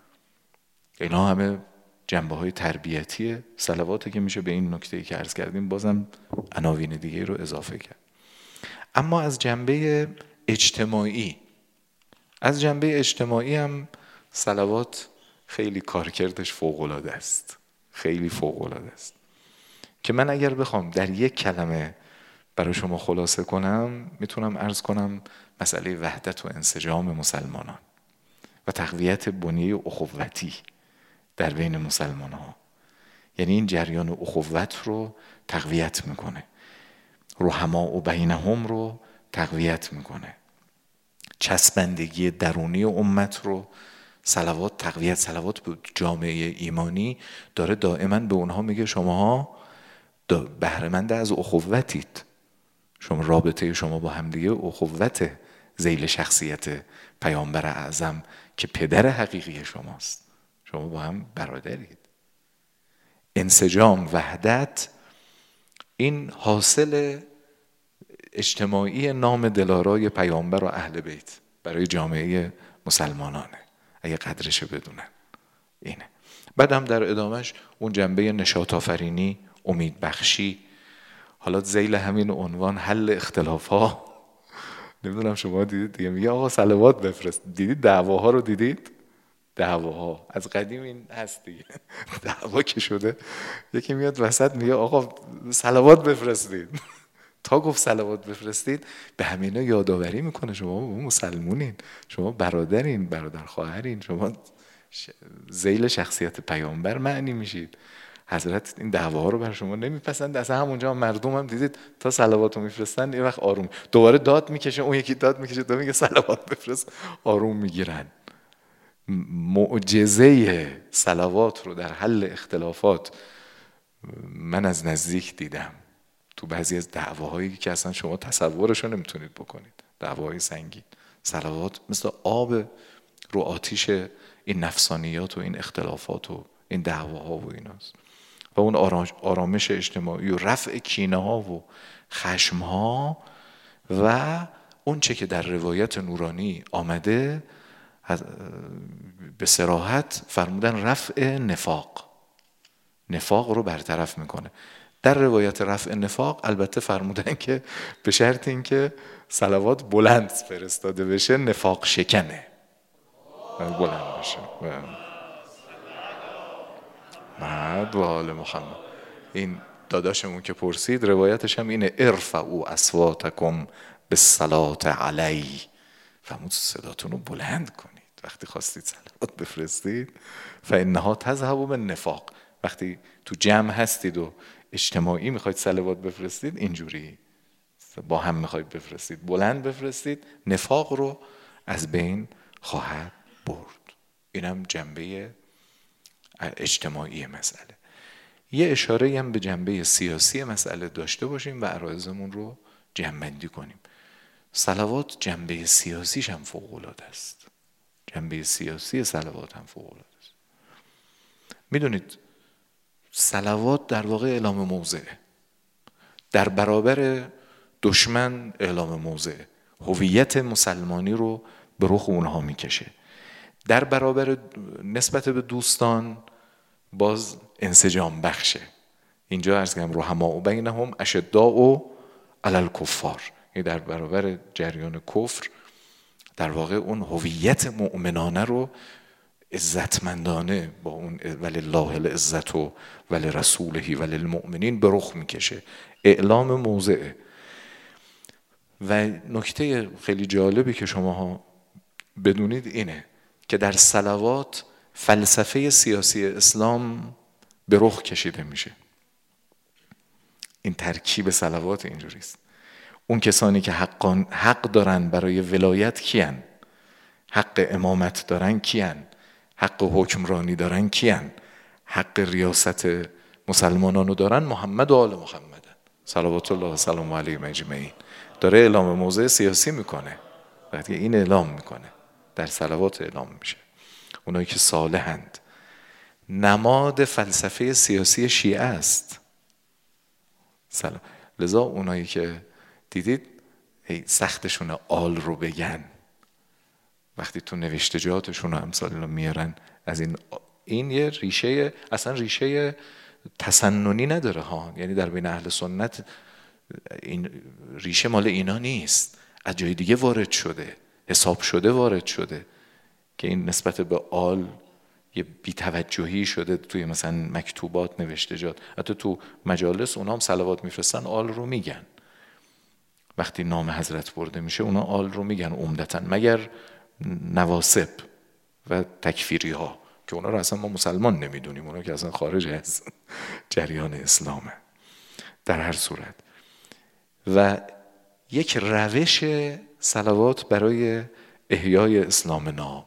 اینا همه جنبه های تربیتی صلواته که میشه به این نکته‌ای که عرض کردیم بازم عناوین دیگه رو اضافه کرد. اما از جنبه اجتماعی، از جنبه اجتماعی هم صلوات خیلی کارکردش فوق‌العاده است، خیلی فوق‌العاده است، که من اگر بخوام در یک کلمه برای شما خلاصه کنم میتونم عرض کنم مسئله وحدت و انسجام مسلمانان و تقویت بنیه اخوتی در بین مسلمان ها. یعنی این جریان اخوت رو تقویت میکنه، رحما و بینهم رو تقویت میکنه، چسبندگی درونی امت رو صلوات تقویت. صلوات به جامعه ایمانی داره دائما به اونها میگه شماها بهره‌مند از اخوتید، شما رابطه شما با همدیگه اخوت ذیل شخصیت پیامبر اعظم که پدر حقیقی شماست، شما با هم برادرید. انسجام، وحدت، این حاصل اجتماعی نام دلارای پیامبر و اهل بیت برای جامعه مسلمانانه، اگه قدرش بدونن اینه. بعد هم در ادامهش اون جنبه نشاط آفرینی، امید بخشی، حالا ذیل همین عنوان حل اختلاف ها، نمیدونم شما دیدید دیگه، میگه آقا صلوات بفرست. دیدید دعواها رو؟ دیدید دعواها از قدیم این هست دیگه. دعوا که شده یکی میاد وسط میگه آقا صلوات بفرستید. تا گفت صلوات بفرستید به همینا یادآوری میکنه شما مسلمونین، شما برادرین، برادر خواهرین، شما ذیل شخصیت پیامبر معنی میشید. حضرت این دعواها رو بر شما نمیپسند. اصلا همونجا مردم هم دیدید تا صلواتو میفرستن یه وقت آروم، دوباره داد میکشه، اون یکی داد میکشه، تو میگه صلوات بفرست، آروم میگیرن. معجزه صلوات رو در حل اختلافات من از نزدیک دیدم تو بعضی از دعواهایی که اصلا شما تصورش رو نمیتونید بکنید، دعواهای سنگین. صلوات مثل آب رو آتیش این نفسانیات و این اختلافات و این دعواها و ایناست. و اون آرامش اجتماعی و رفع کینه ها و خشم ها و اون چه که در روایت نورانی آمده به صراحت فرمودن رفع نفاق، نفاق رو برطرف میکنه. در روایت رفع نفاق البته فرمودن که به شرط اینکه صلوات بلند فرستاده بشه، نفاق شکنه، بلند بشه. بعد و آل محمد. این داداشمون که پرسید روایتش هم اینه، ارفعوا اصواتکم بالصلاة علی، فرمود صداتون رو بلند کنید وقتی خواستید صلوات بفرستید. فانها تذهب بالنفاق، وقتی تو جمع هستید و اجتماعی میخواید صلوات بفرستید اینجوری با هم میخواید بفرستید، بلند بفرستید، نفاق رو از بین خواهد برد. اینم جنبه اجتماعی مسئله. یه اشاره هم به جنبه سیاسی مسئله داشته باشیم و عرایضمون رو جمع‌بندی کنیم. صلوات جنبه سیاسیش هم فوق‌العاده است، جنبه سیاسی صلوات هم فوق‌العاده است. میدونید صلوات در واقع اعلام موضعه، در برابر دشمن اعلام موضعه، هویت مسلمانی رو به رخ اونها میکشه. در برابر نسبت به دوستان باز انسجام بخشه. اینجا عرض کردم رحماء بینهم اشداء علی الکفار، یعنی در برابر جریان کفر در واقع اون هویت مؤمنانه رو عزتمندانه با اون ولله العزت و ولرسوله وللمؤمنین به رخ میکشه، اعلام موضعه. و نکته خیلی جالبی که شماها بدونید اینه که در صلوات فلسفه سیاسی اسلام به رخ کشیده میشه. این ترکیب صلوات اینجوریست. اون کسانی که حقان حق دارن برای ولایت کیان؟ حق امامت دارن کیان؟ حق حکمرانی دارن کیان؟ حق ریاست مسلمانانو دارن محمد و آل محمدن صلوات الله و سلام علیهم اجمعین. داره اعلام موضع سیاسی میکنه. وقتی این اعلام میکنه در صلوات اعلام میشه. اونایی که صالحند. نماد فلسفه سیاسی شیعه است سلام. لذا اونایی که دیدید سختشون آل رو بگن، وقتی تو نوشتجاتشون رو امثال رو میارن از این، این یه ریشه اصلا ریشه تسننی نداره ها، یعنی در بین اهل سنت این ریشه مال اینا نیست، از جای دیگه وارد شده، حساب شده وارد شده که این نسبت به آل یه بی‌توجهی شده توی مثلا مکتوبات نوشتجات. حتی تو مجالس اونا هم صلوات میفرستن آل رو میگن، وقتی نام حضرت برده میشه اونا آل رو میگن عمدتاً، مگر نواسب و تکفیری ها که اونا رو اصلا ما مسلمان نمیدونیم، اونا که اصلا خارج از جریان اسلامه. در هر صورت و یک روش صلوات برای احیای اسلام ناب.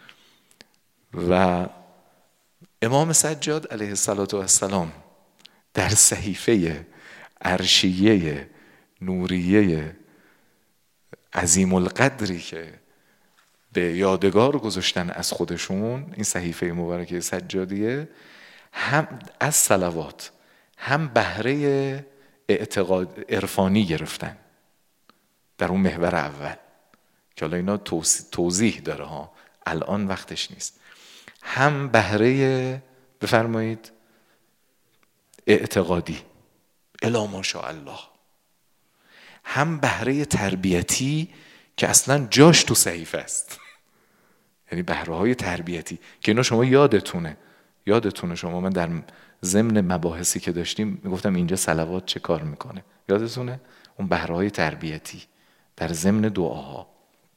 و امام سجاد علیه السلام در صحیفه عرشیه نوریه عظیم القدری که به یادگار گذاشتن از خودشون، این صحیفه مبارکه سجادیه، هم از صلوات هم بهره اعتقاد عرفانی گرفتن در اون محور اول که حالا اینا توضیح داره ها، الان وقتش نیست، هم بهره بفرمایید اعتقادی الا ماشاء الله، هم بهره تربیتی که اصلا جاش تو صحیفه است یعنی بهره های تربیتی که اینا شما یادتونه یادتونه شما من در ضمن مباحثی که داشتیم میگفتم اینجا صلوات چه کار میکنه، یادتونه اون بهره های تربیتی در ضمن دعاها.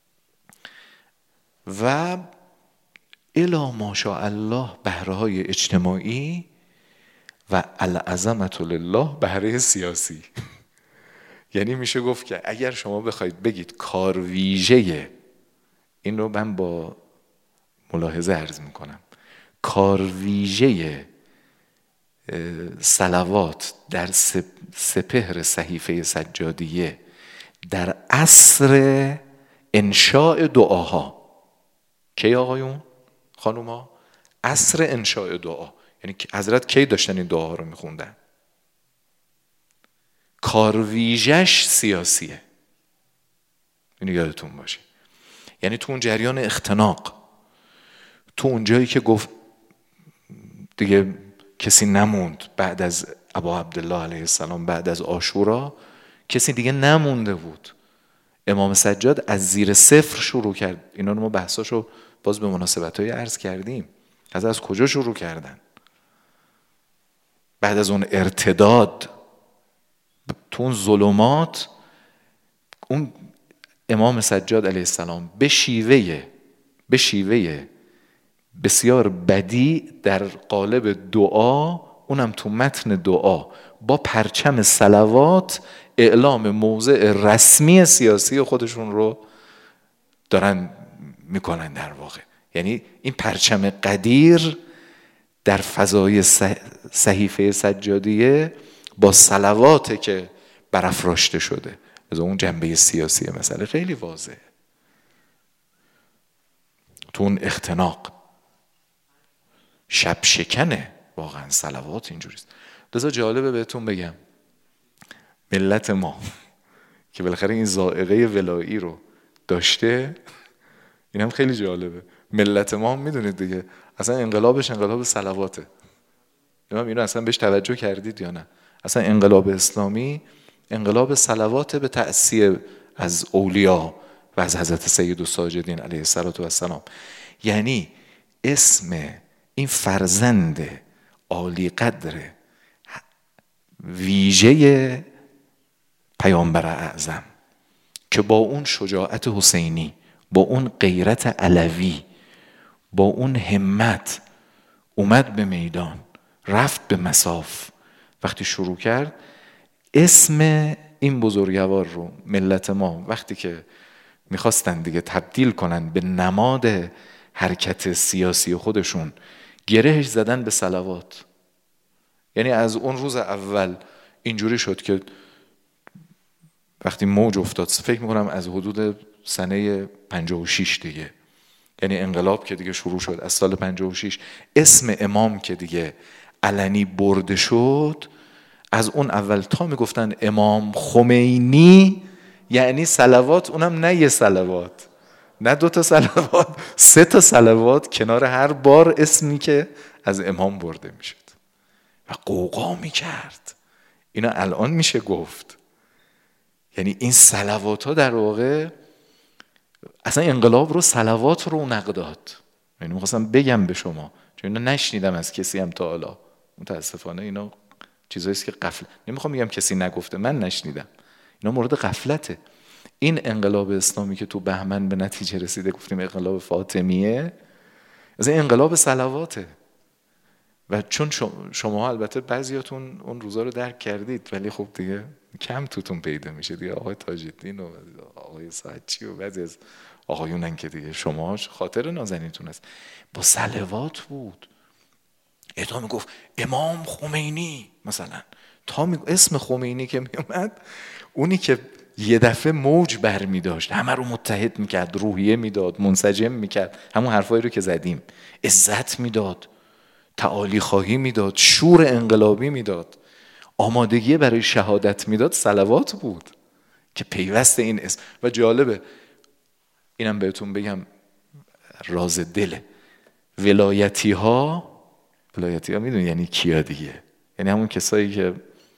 و الا ماشاء الله بهره های اجتماعی و العظمة لله بهره سیاسی. یعنی میشه گفت که اگر شما بخواید بگید کار ویژه، این رو من با ملاحظه عرض میکنم، کار ویژه صلوات در سپهر صحیفه سجادیه در عصر انشاء دعاها، کی آقایون خانوما؟ عصر انشاء دعا، یعنی حضرت کی داشتن این دعاها رو میخوندن؟ کار ویژش سیاسیه، اینو یادتون باشه. یعنی تو اون جریان اختناق، تو اون جایی که گفت دیگه کسی نموند بعد از ابا عبدالله علیه السلام، بعد از عاشورا کسی دیگه نمونده بود، امام سجاد از زیر صفر شروع کرد. اینا رو ما بحثاشو باز به مناسبت‌های عرض کردیم، از از کجا شروع کردن؟ بعد از اون ارتداد تو اون ظلمات، اون امام سجاد علیه السلام به شیوه به شیوه بسیار بدی در قالب دعا، اونم تو متن دعا با پرچم صلوات اعلام موضع رسمی سیاسی خودشون رو دارن میکنن در واقع. یعنی این پرچم قدیر در فضای صحیفه سجادیه با صلواته که برافراشته شده، از اون جنبه سیاسی مسئله خیلی واضحه. تو اون اختناق شب شکنه واقعا صلوات اینجوریست. لذا جالبه بهتون بگم ملت ما که بالاخره این ذائقه ولایی رو داشته، این هم خیلی جالبه. ملت ما هم میدونید دیگه اصلا انقلابش انقلاب صلواته. نمیدونم اینو اصلا بهش توجه کردید یا نه؟ اصلا انقلاب اسلامی انقلاب صلوات به تأثیر از اولیاء و از حضرت سید الساجدین علیه السلام. یعنی اسم این فرزند عالی قدر ویژه پیامبر اعظم که با اون شجاعت حسینی، با اون غیرت علوی، با اون همت اومد به میدان، رفت به مصاف. وقتی شروع کرد اسم این بزرگوار رو ملت ما وقتی که میخواستن دیگه تبدیل کنن به نماد حرکت سیاسی خودشون، گرهش زدن به صلوات. یعنی از اون روز اول اینجوری شد که وقتی موج افتاد، فکر میکنم از حدود سنه پنجاه و شش دیگه، یعنی انقلاب که دیگه شروع شد از سال پنجاه و شش، اسم امام که دیگه علنی برده شد، از اون اول تا میگفتن امام خمینی یعنی صلوات، اونم نه یه صلوات، نه دو تا صلوات، سه تا صلوات کنار هر بار اسمی که از امام برده میشد و قوقا میکرد. اینا الان میشه گفت. یعنی این صلوات ها در واقع اصلا انقلاب رو صلوات رو نقد داد. یعنی میخواستم بگم به شما، چون اینا نشنیدم از کسی هم تا حالا، متاسفانه اینا چیزاییست که غفل، نمیخوام بگم کسی نگفته، من نشنیدم، اینا مورد غفلته. این انقلاب اسلامی که تو بهمن به نتیجه رسیده، گفتیم انقلاب فاطمیه، از این انقلاب صلواته. و چون شما البته بعضیاتون اون روزا رو درک کردید، ولی خب دیگه کم توتون پیدا میشه دیگه. آقای تاج‌الدین و آقای ساعتچی و بعضی از آقایونن که دیگه شما خاطر نازنینتون است، با صلوات بود. تا میگفت امام خمینی مثلا، تا می... اسم خمینی که میومد، اونی که یه دفعه موج بر می داشت، همه رو متحد میکرد، روحیه میداد، منسجم میکرد، همون حرفایی رو که زدیم، عزت میداد، تعالی خواهی میداد، شور انقلابی میداد، آمادگی برای شهادت میداد، صلوات بود که پیوست این اسم. و جالبه اینم بهتون بگم، راز دله، ولایتی ها ولایتی ها میدونی یعنی کیا دیگه؟ یعنی همون کسایی که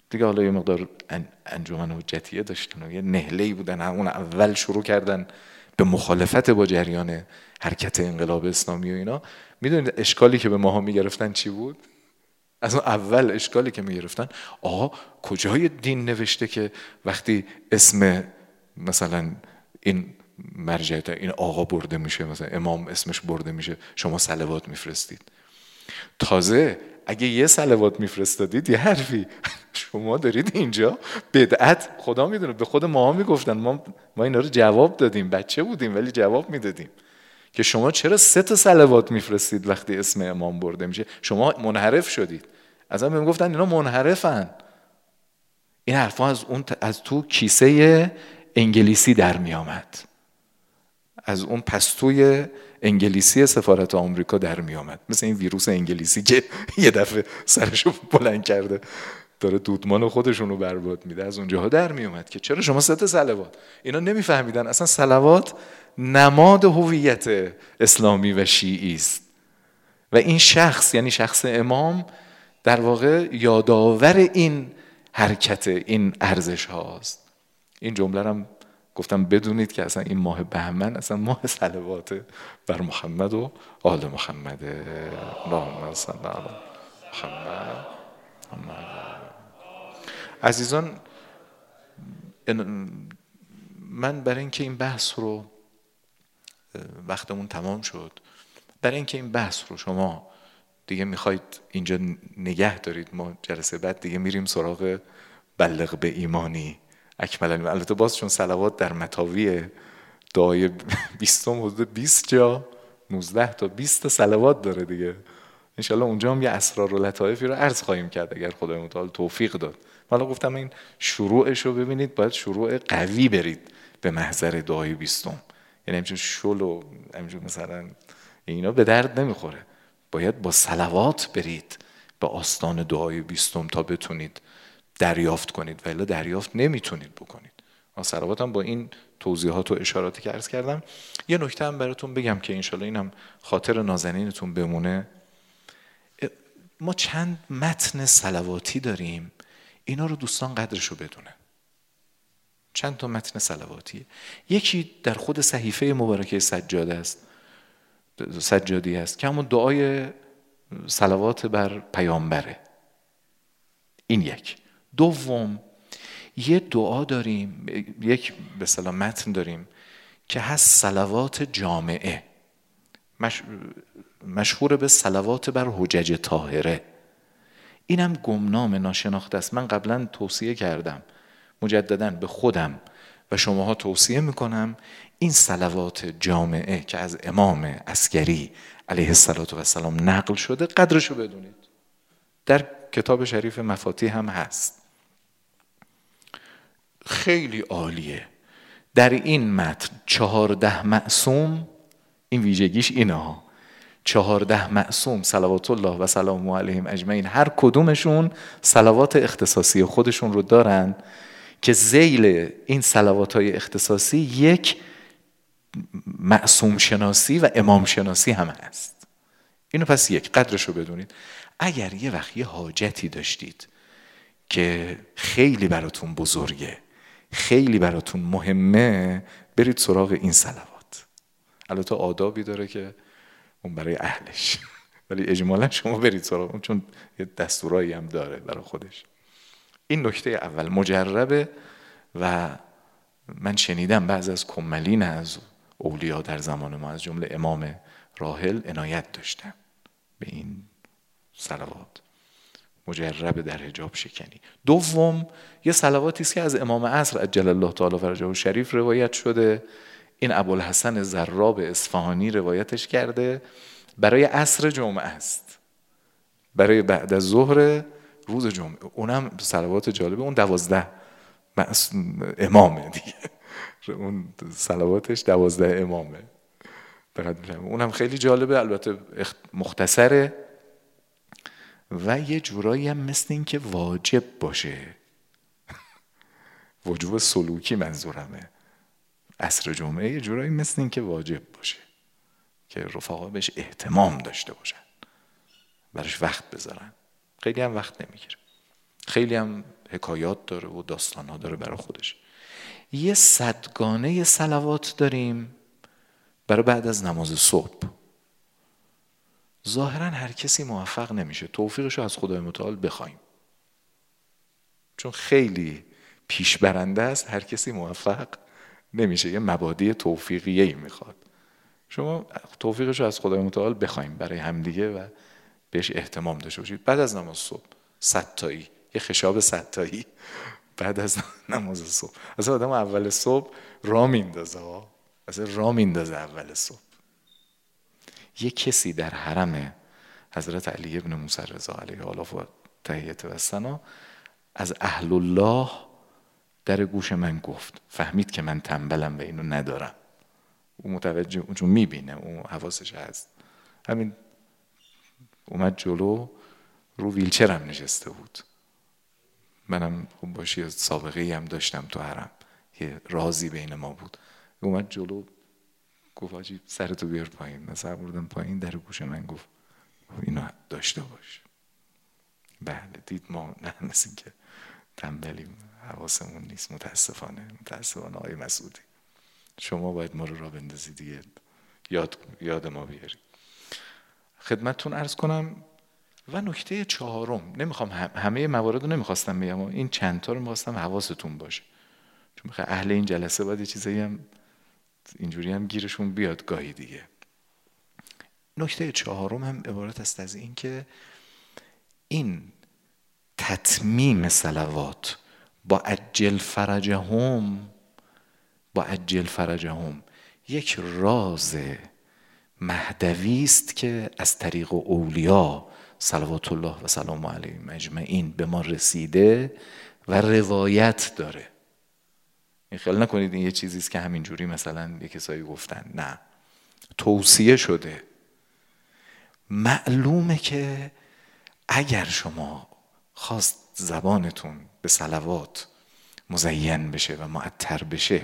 دیگه حالا یه مقدار انجمن حجتیه داشتن و یه نهله‌ای بودن، اون اول شروع کردن به مخالفت با جریان حرکت انقلاب اسلامی و اینا. میدونید اشکالی که به ماها میگرفتن چی بود؟ از اون اول اشکالی که میگرفتن، آقا کجای دین نوشته که وقتی اسم مثلا این مرجع این آقا برده میشه، مثلا امام اسمش برده میشه، شما صلوات میفرستید؟ تازه اگه یه صلوات میفرستادید یه حرفی، شما دارید اینجا بدعت. خدا میدونه به خود ما میگفتن، ما ما اینا رو جواب دادیم، بچه بودیم ولی جواب میدادیم که شما چرا سه تا صلوات میفرستید وقتی اسم امام برده میشه؟ شما منحرف شدید. ازم بهم گفتن اینا منحرفن. این حرفا از اون از تو کیسه انگلیسی در میامد، از اون پستوی انگلیسی سفارت آمریکا در می آمد، مثل این ویروس انگلیسی که یه دفعه سرشو بلند کرده داره دودمان خودشونو برباد میده. از اونجاها در می اومد که چرا شما سه تا صلوات. اینا نمیفهمیدن اصلا صلوات نماد هویت اسلامی و شیعی است و این شخص، یعنی شخص امام، در واقع یادآور این حرکت، این ارزش هاست. این جمله رو گفتم بدونید که اصلا این ماه بهمن اصلا ماه صلوات بر محمد و آل محمد. اللهم صل علی محمد. عزیزان، من برای اینکه این بحث رو، وقتمون تمام شد، برای اینکه این بحث رو شما دیگه میخواید اینجا نگه دارید، ما جلسه بعد دیگه میریم سراغ بلغ به ایمانی اکملا. البته باز چون صلوات در متاوی دعای بیستم حدود بیست جا نوزده تا بیست تا صلوات داره دیگه. انشالله اونجا هم یه اسرار و لطایفی رو عرض خواهیم کرد اگر خدای متعال توفیق داد. حالا گفتم این شروعش رو ببینید، باید شروع قوی برید به محضر دعای بیستم، یعنی همچون شل و همچون مثلا اینا به درد نمیخوره، باید با صلوات برید به آستان دعای بیستم تا بتونید دریافت کنید، ولی دریافت نمیتونید بکنید. صلوات هم با این توضیحات و اشاراتی که عرض کردم. یه نکته هم براتون بگم که انشالله اینم خاطر نازنینتون بمونه. ما چند متن صلواتی داریم، اینا رو دوستان قدرشو بدونن. چند تا متن صلواتی، یکی در خود صحیفه مبارکه سجاده است، سجادی است، که همون دعای صلوات بر پیامبره. این یک. دوم، یه دعا داریم، یک به اصطلاح متن داریم که هست صلوات جامعه، مش... مشهور به صلوات بر حجج طاهره. اینم گمنام ناشناخته است. من قبلا توصیه کردم، مجددا به خودم و شماها توصیه میکنم این صلوات جامعه که از امام عسکری علیه السلام نقل شده قدرشو بدونید. در کتاب شریف مفاتیح هم هست، خیلی عالیه. در این متن چهارده معصوم، این ویژگیش اینه، چهارده معصوم صلوات الله و سلام علیهم اجمعین، هر کدومشون صلوات اختصاصی خودشون رو دارن که ذیل این صلوات‌های اختصاصی یک معصوم شناسی و امام شناسی هم هست. اینو پس یک قدرشو بدونید. اگر یه وقت یه حاجتی داشتید که خیلی براتون بزرگه، خیلی براتون مهمه، برید سراغ این صلوات. البته آدابی داره که اون برای اهلش، ولی اجمالا شما برید سراغ اون، چون یه دستورایی هم داره برای خودش. این نکته اول مجربه و من شنیدم بعضی از کمالین از اولیا در زمان ما از جمله امام راحل عنایت داشتن به این صلوات، مجرب در حجاب شکنی. دوم، یه صلواتی است که از امام عصر عجل الله تعالی فرجه الشریف روایت شده. این ابوالحسن زراب اصفهانی روایتش کرده، برای عصر جمعه است، برای بعد از ظهر روز جمعه. اونم صلوات جالبه، اون دوازده امامه دیگه، اون صلواتش دوازده امامه. اونم خیلی جالبه، البته مختصره و یه جورایی هم مثل این که واجب باشه، وجوب سلوکی منظورمه. عصر جمعه یه جورایی مثل این که واجب باشه که رفقا بهش اهتمام داشته باشن، برش وقت بذارن. خیلی هم وقت نمیگیره. خیلی هم حکایات داره و داستان ها داره برای خودش. یه صدگانه صلوات داریم برای بعد از نماز صبح. ظاهرا هر کسی موفق نمیشه، توفیقشو از خدای متعال بخوایم، چون خیلی پیش برنده است. هر کسی موفق نمیشه، یه مبادی توفیقیه ای میخواد. شما توفیقشو از خدای متعال بخوایم برای همدیگه و بهش اهتمام داشته باشید. بعد از نماز صبح صد تایی، یه خشاب صد تایی بعد از نماز صبح. اصلا آدم اول صبح را میندازه ها، اصلا را میندازه اول صبح. یه کسی در حرم حضرت علی ابن موسی رضا علیه آلاف و تحیت و ثنا از اهل الله در گوش من گفت، فهمید که من تنبلم و اینو ندارم. او متوجه، اون چون میبینه، اون حواسش هست، همین اومد جلو، رو ویلچرم نشسته بود. منم خوب باشی سابقه ای هم داشتم تو حرم، یه رازی بین ما بود. اومد جلو گفت آجی سرتو بیار پایین. من سر بردم پایین، در گوش من گفت اینو داشته باش. بله دید ما نه مثل که تنبلیم، حواسمون نیست. متاسفانه متاسفانه آقای مسعودی، شما باید ما رو را بندازید دیگه، یاد, یاد ما بیارید. خدمتتون عرض کنم. و نکته چهارم، نمیخوام همه موارد رو نمیخواستم بگم، این چند تا رو میخواستم حواستون باشه، چون اهل این جلسه باید یه چیزایی هم اینجوری هم گیرشون بیاد گاهی دیگه. نکته چهارم هم عبارت است از این که این تتمیم صلوات با عجل فرجهم، با عجل فرجهم یک راز مهدوی است که از طریق اولیا صلوات الله و سلام علیهم اجمعین به ما رسیده و روایت داره. این خیال نکنید این یه چیزی است که همینجوری مثلا یه کسایی گفتن، نه، توصیه شده. معلومه که اگر شما خواست زبانتون به صلوات مزین بشه و معطر بشه،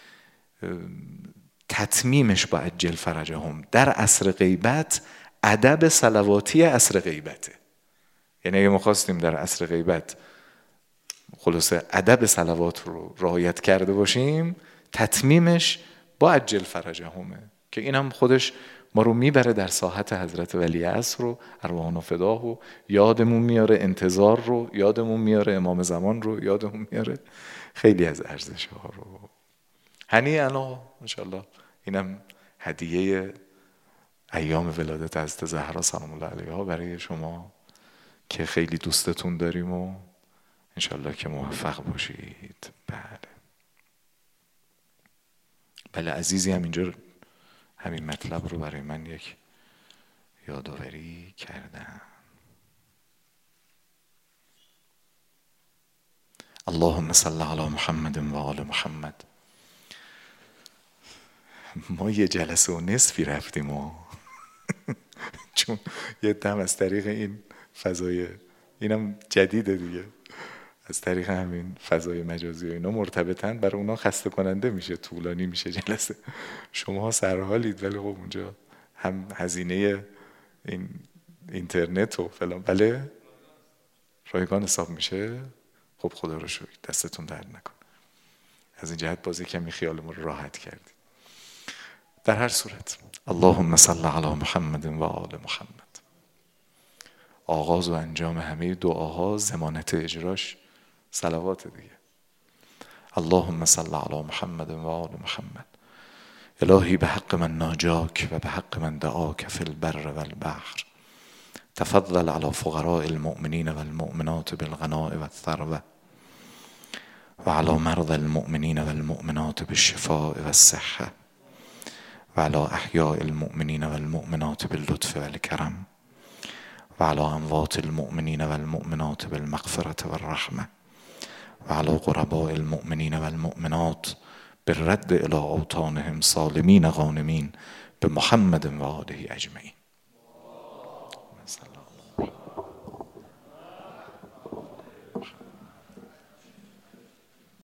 تتمیمش با عجل فرجهم در عصر غیبت ادب صلواتی عصر غیبته. یعنی اگه ما خواستیم در عصر غیبت خلاصه ادب صلوات رو رعایت کرده باشیم، تتمیمش با عجل فرجهمه، که این هم خودش ما رو میبره در ساحت حضرت ولی عصر رو، ارواحنا فداه رو یادمون میاره، انتظار رو یادمون میاره، امام زمان رو یادمون میاره، خیلی از ارزش ها رو. هنیئا انشالله. اینم هدیه ایام ولادت حضرت زهرا سلام الله علیها برای شما که خیلی دوستتون داریم و انشالله که موفق باشید. بله بله عزیزی هم اینجا همین مطلب رو برای من یک یادآوری کردن. اللهم صل علی محمد و آل محمد. ما یه جلسه و نصفی رفتیم و چون یه دم از طریق این فضای، اینم جدیده دیگه، از طریق همین فضای مجازی و اینا مرتبطن، برای اونا خسته کننده میشه، طولانی میشه جلسه. شما سرحالید ولی خب اونجا هم هزینه این اینترنت و فلان. بله رایگان حساب میشه. خب خدا رو شکر، دستتون درد نکن. از این جهت بازی کمی خیالمون رو راحت کردید. در هر صورت اللهم صل علی محمد و آل محمد. آغاز و انجام همه دعاها ضمانت اجراش صلوات دیگه. اللهم صل علی محمد و آل محمد. الهی به حق من ناجاک و به حق من دعاک فی البر و البحر تفضل علی فقراء المؤمنین و المؤمنات بالغناء و الثروة و علی مرضى المؤمنین و المؤمنات بالشفاء و الصحة و علی احیاء المؤمنین و المؤمنات باللطف و الکرم و علی اموات المؤمنین و المؤمنات بالمغفرة و الرحمة و علی غرباء المؤمنین و المؤمنات بالرد الى اوطانهم سالمین غانمین بمحمد و آله اجمعین.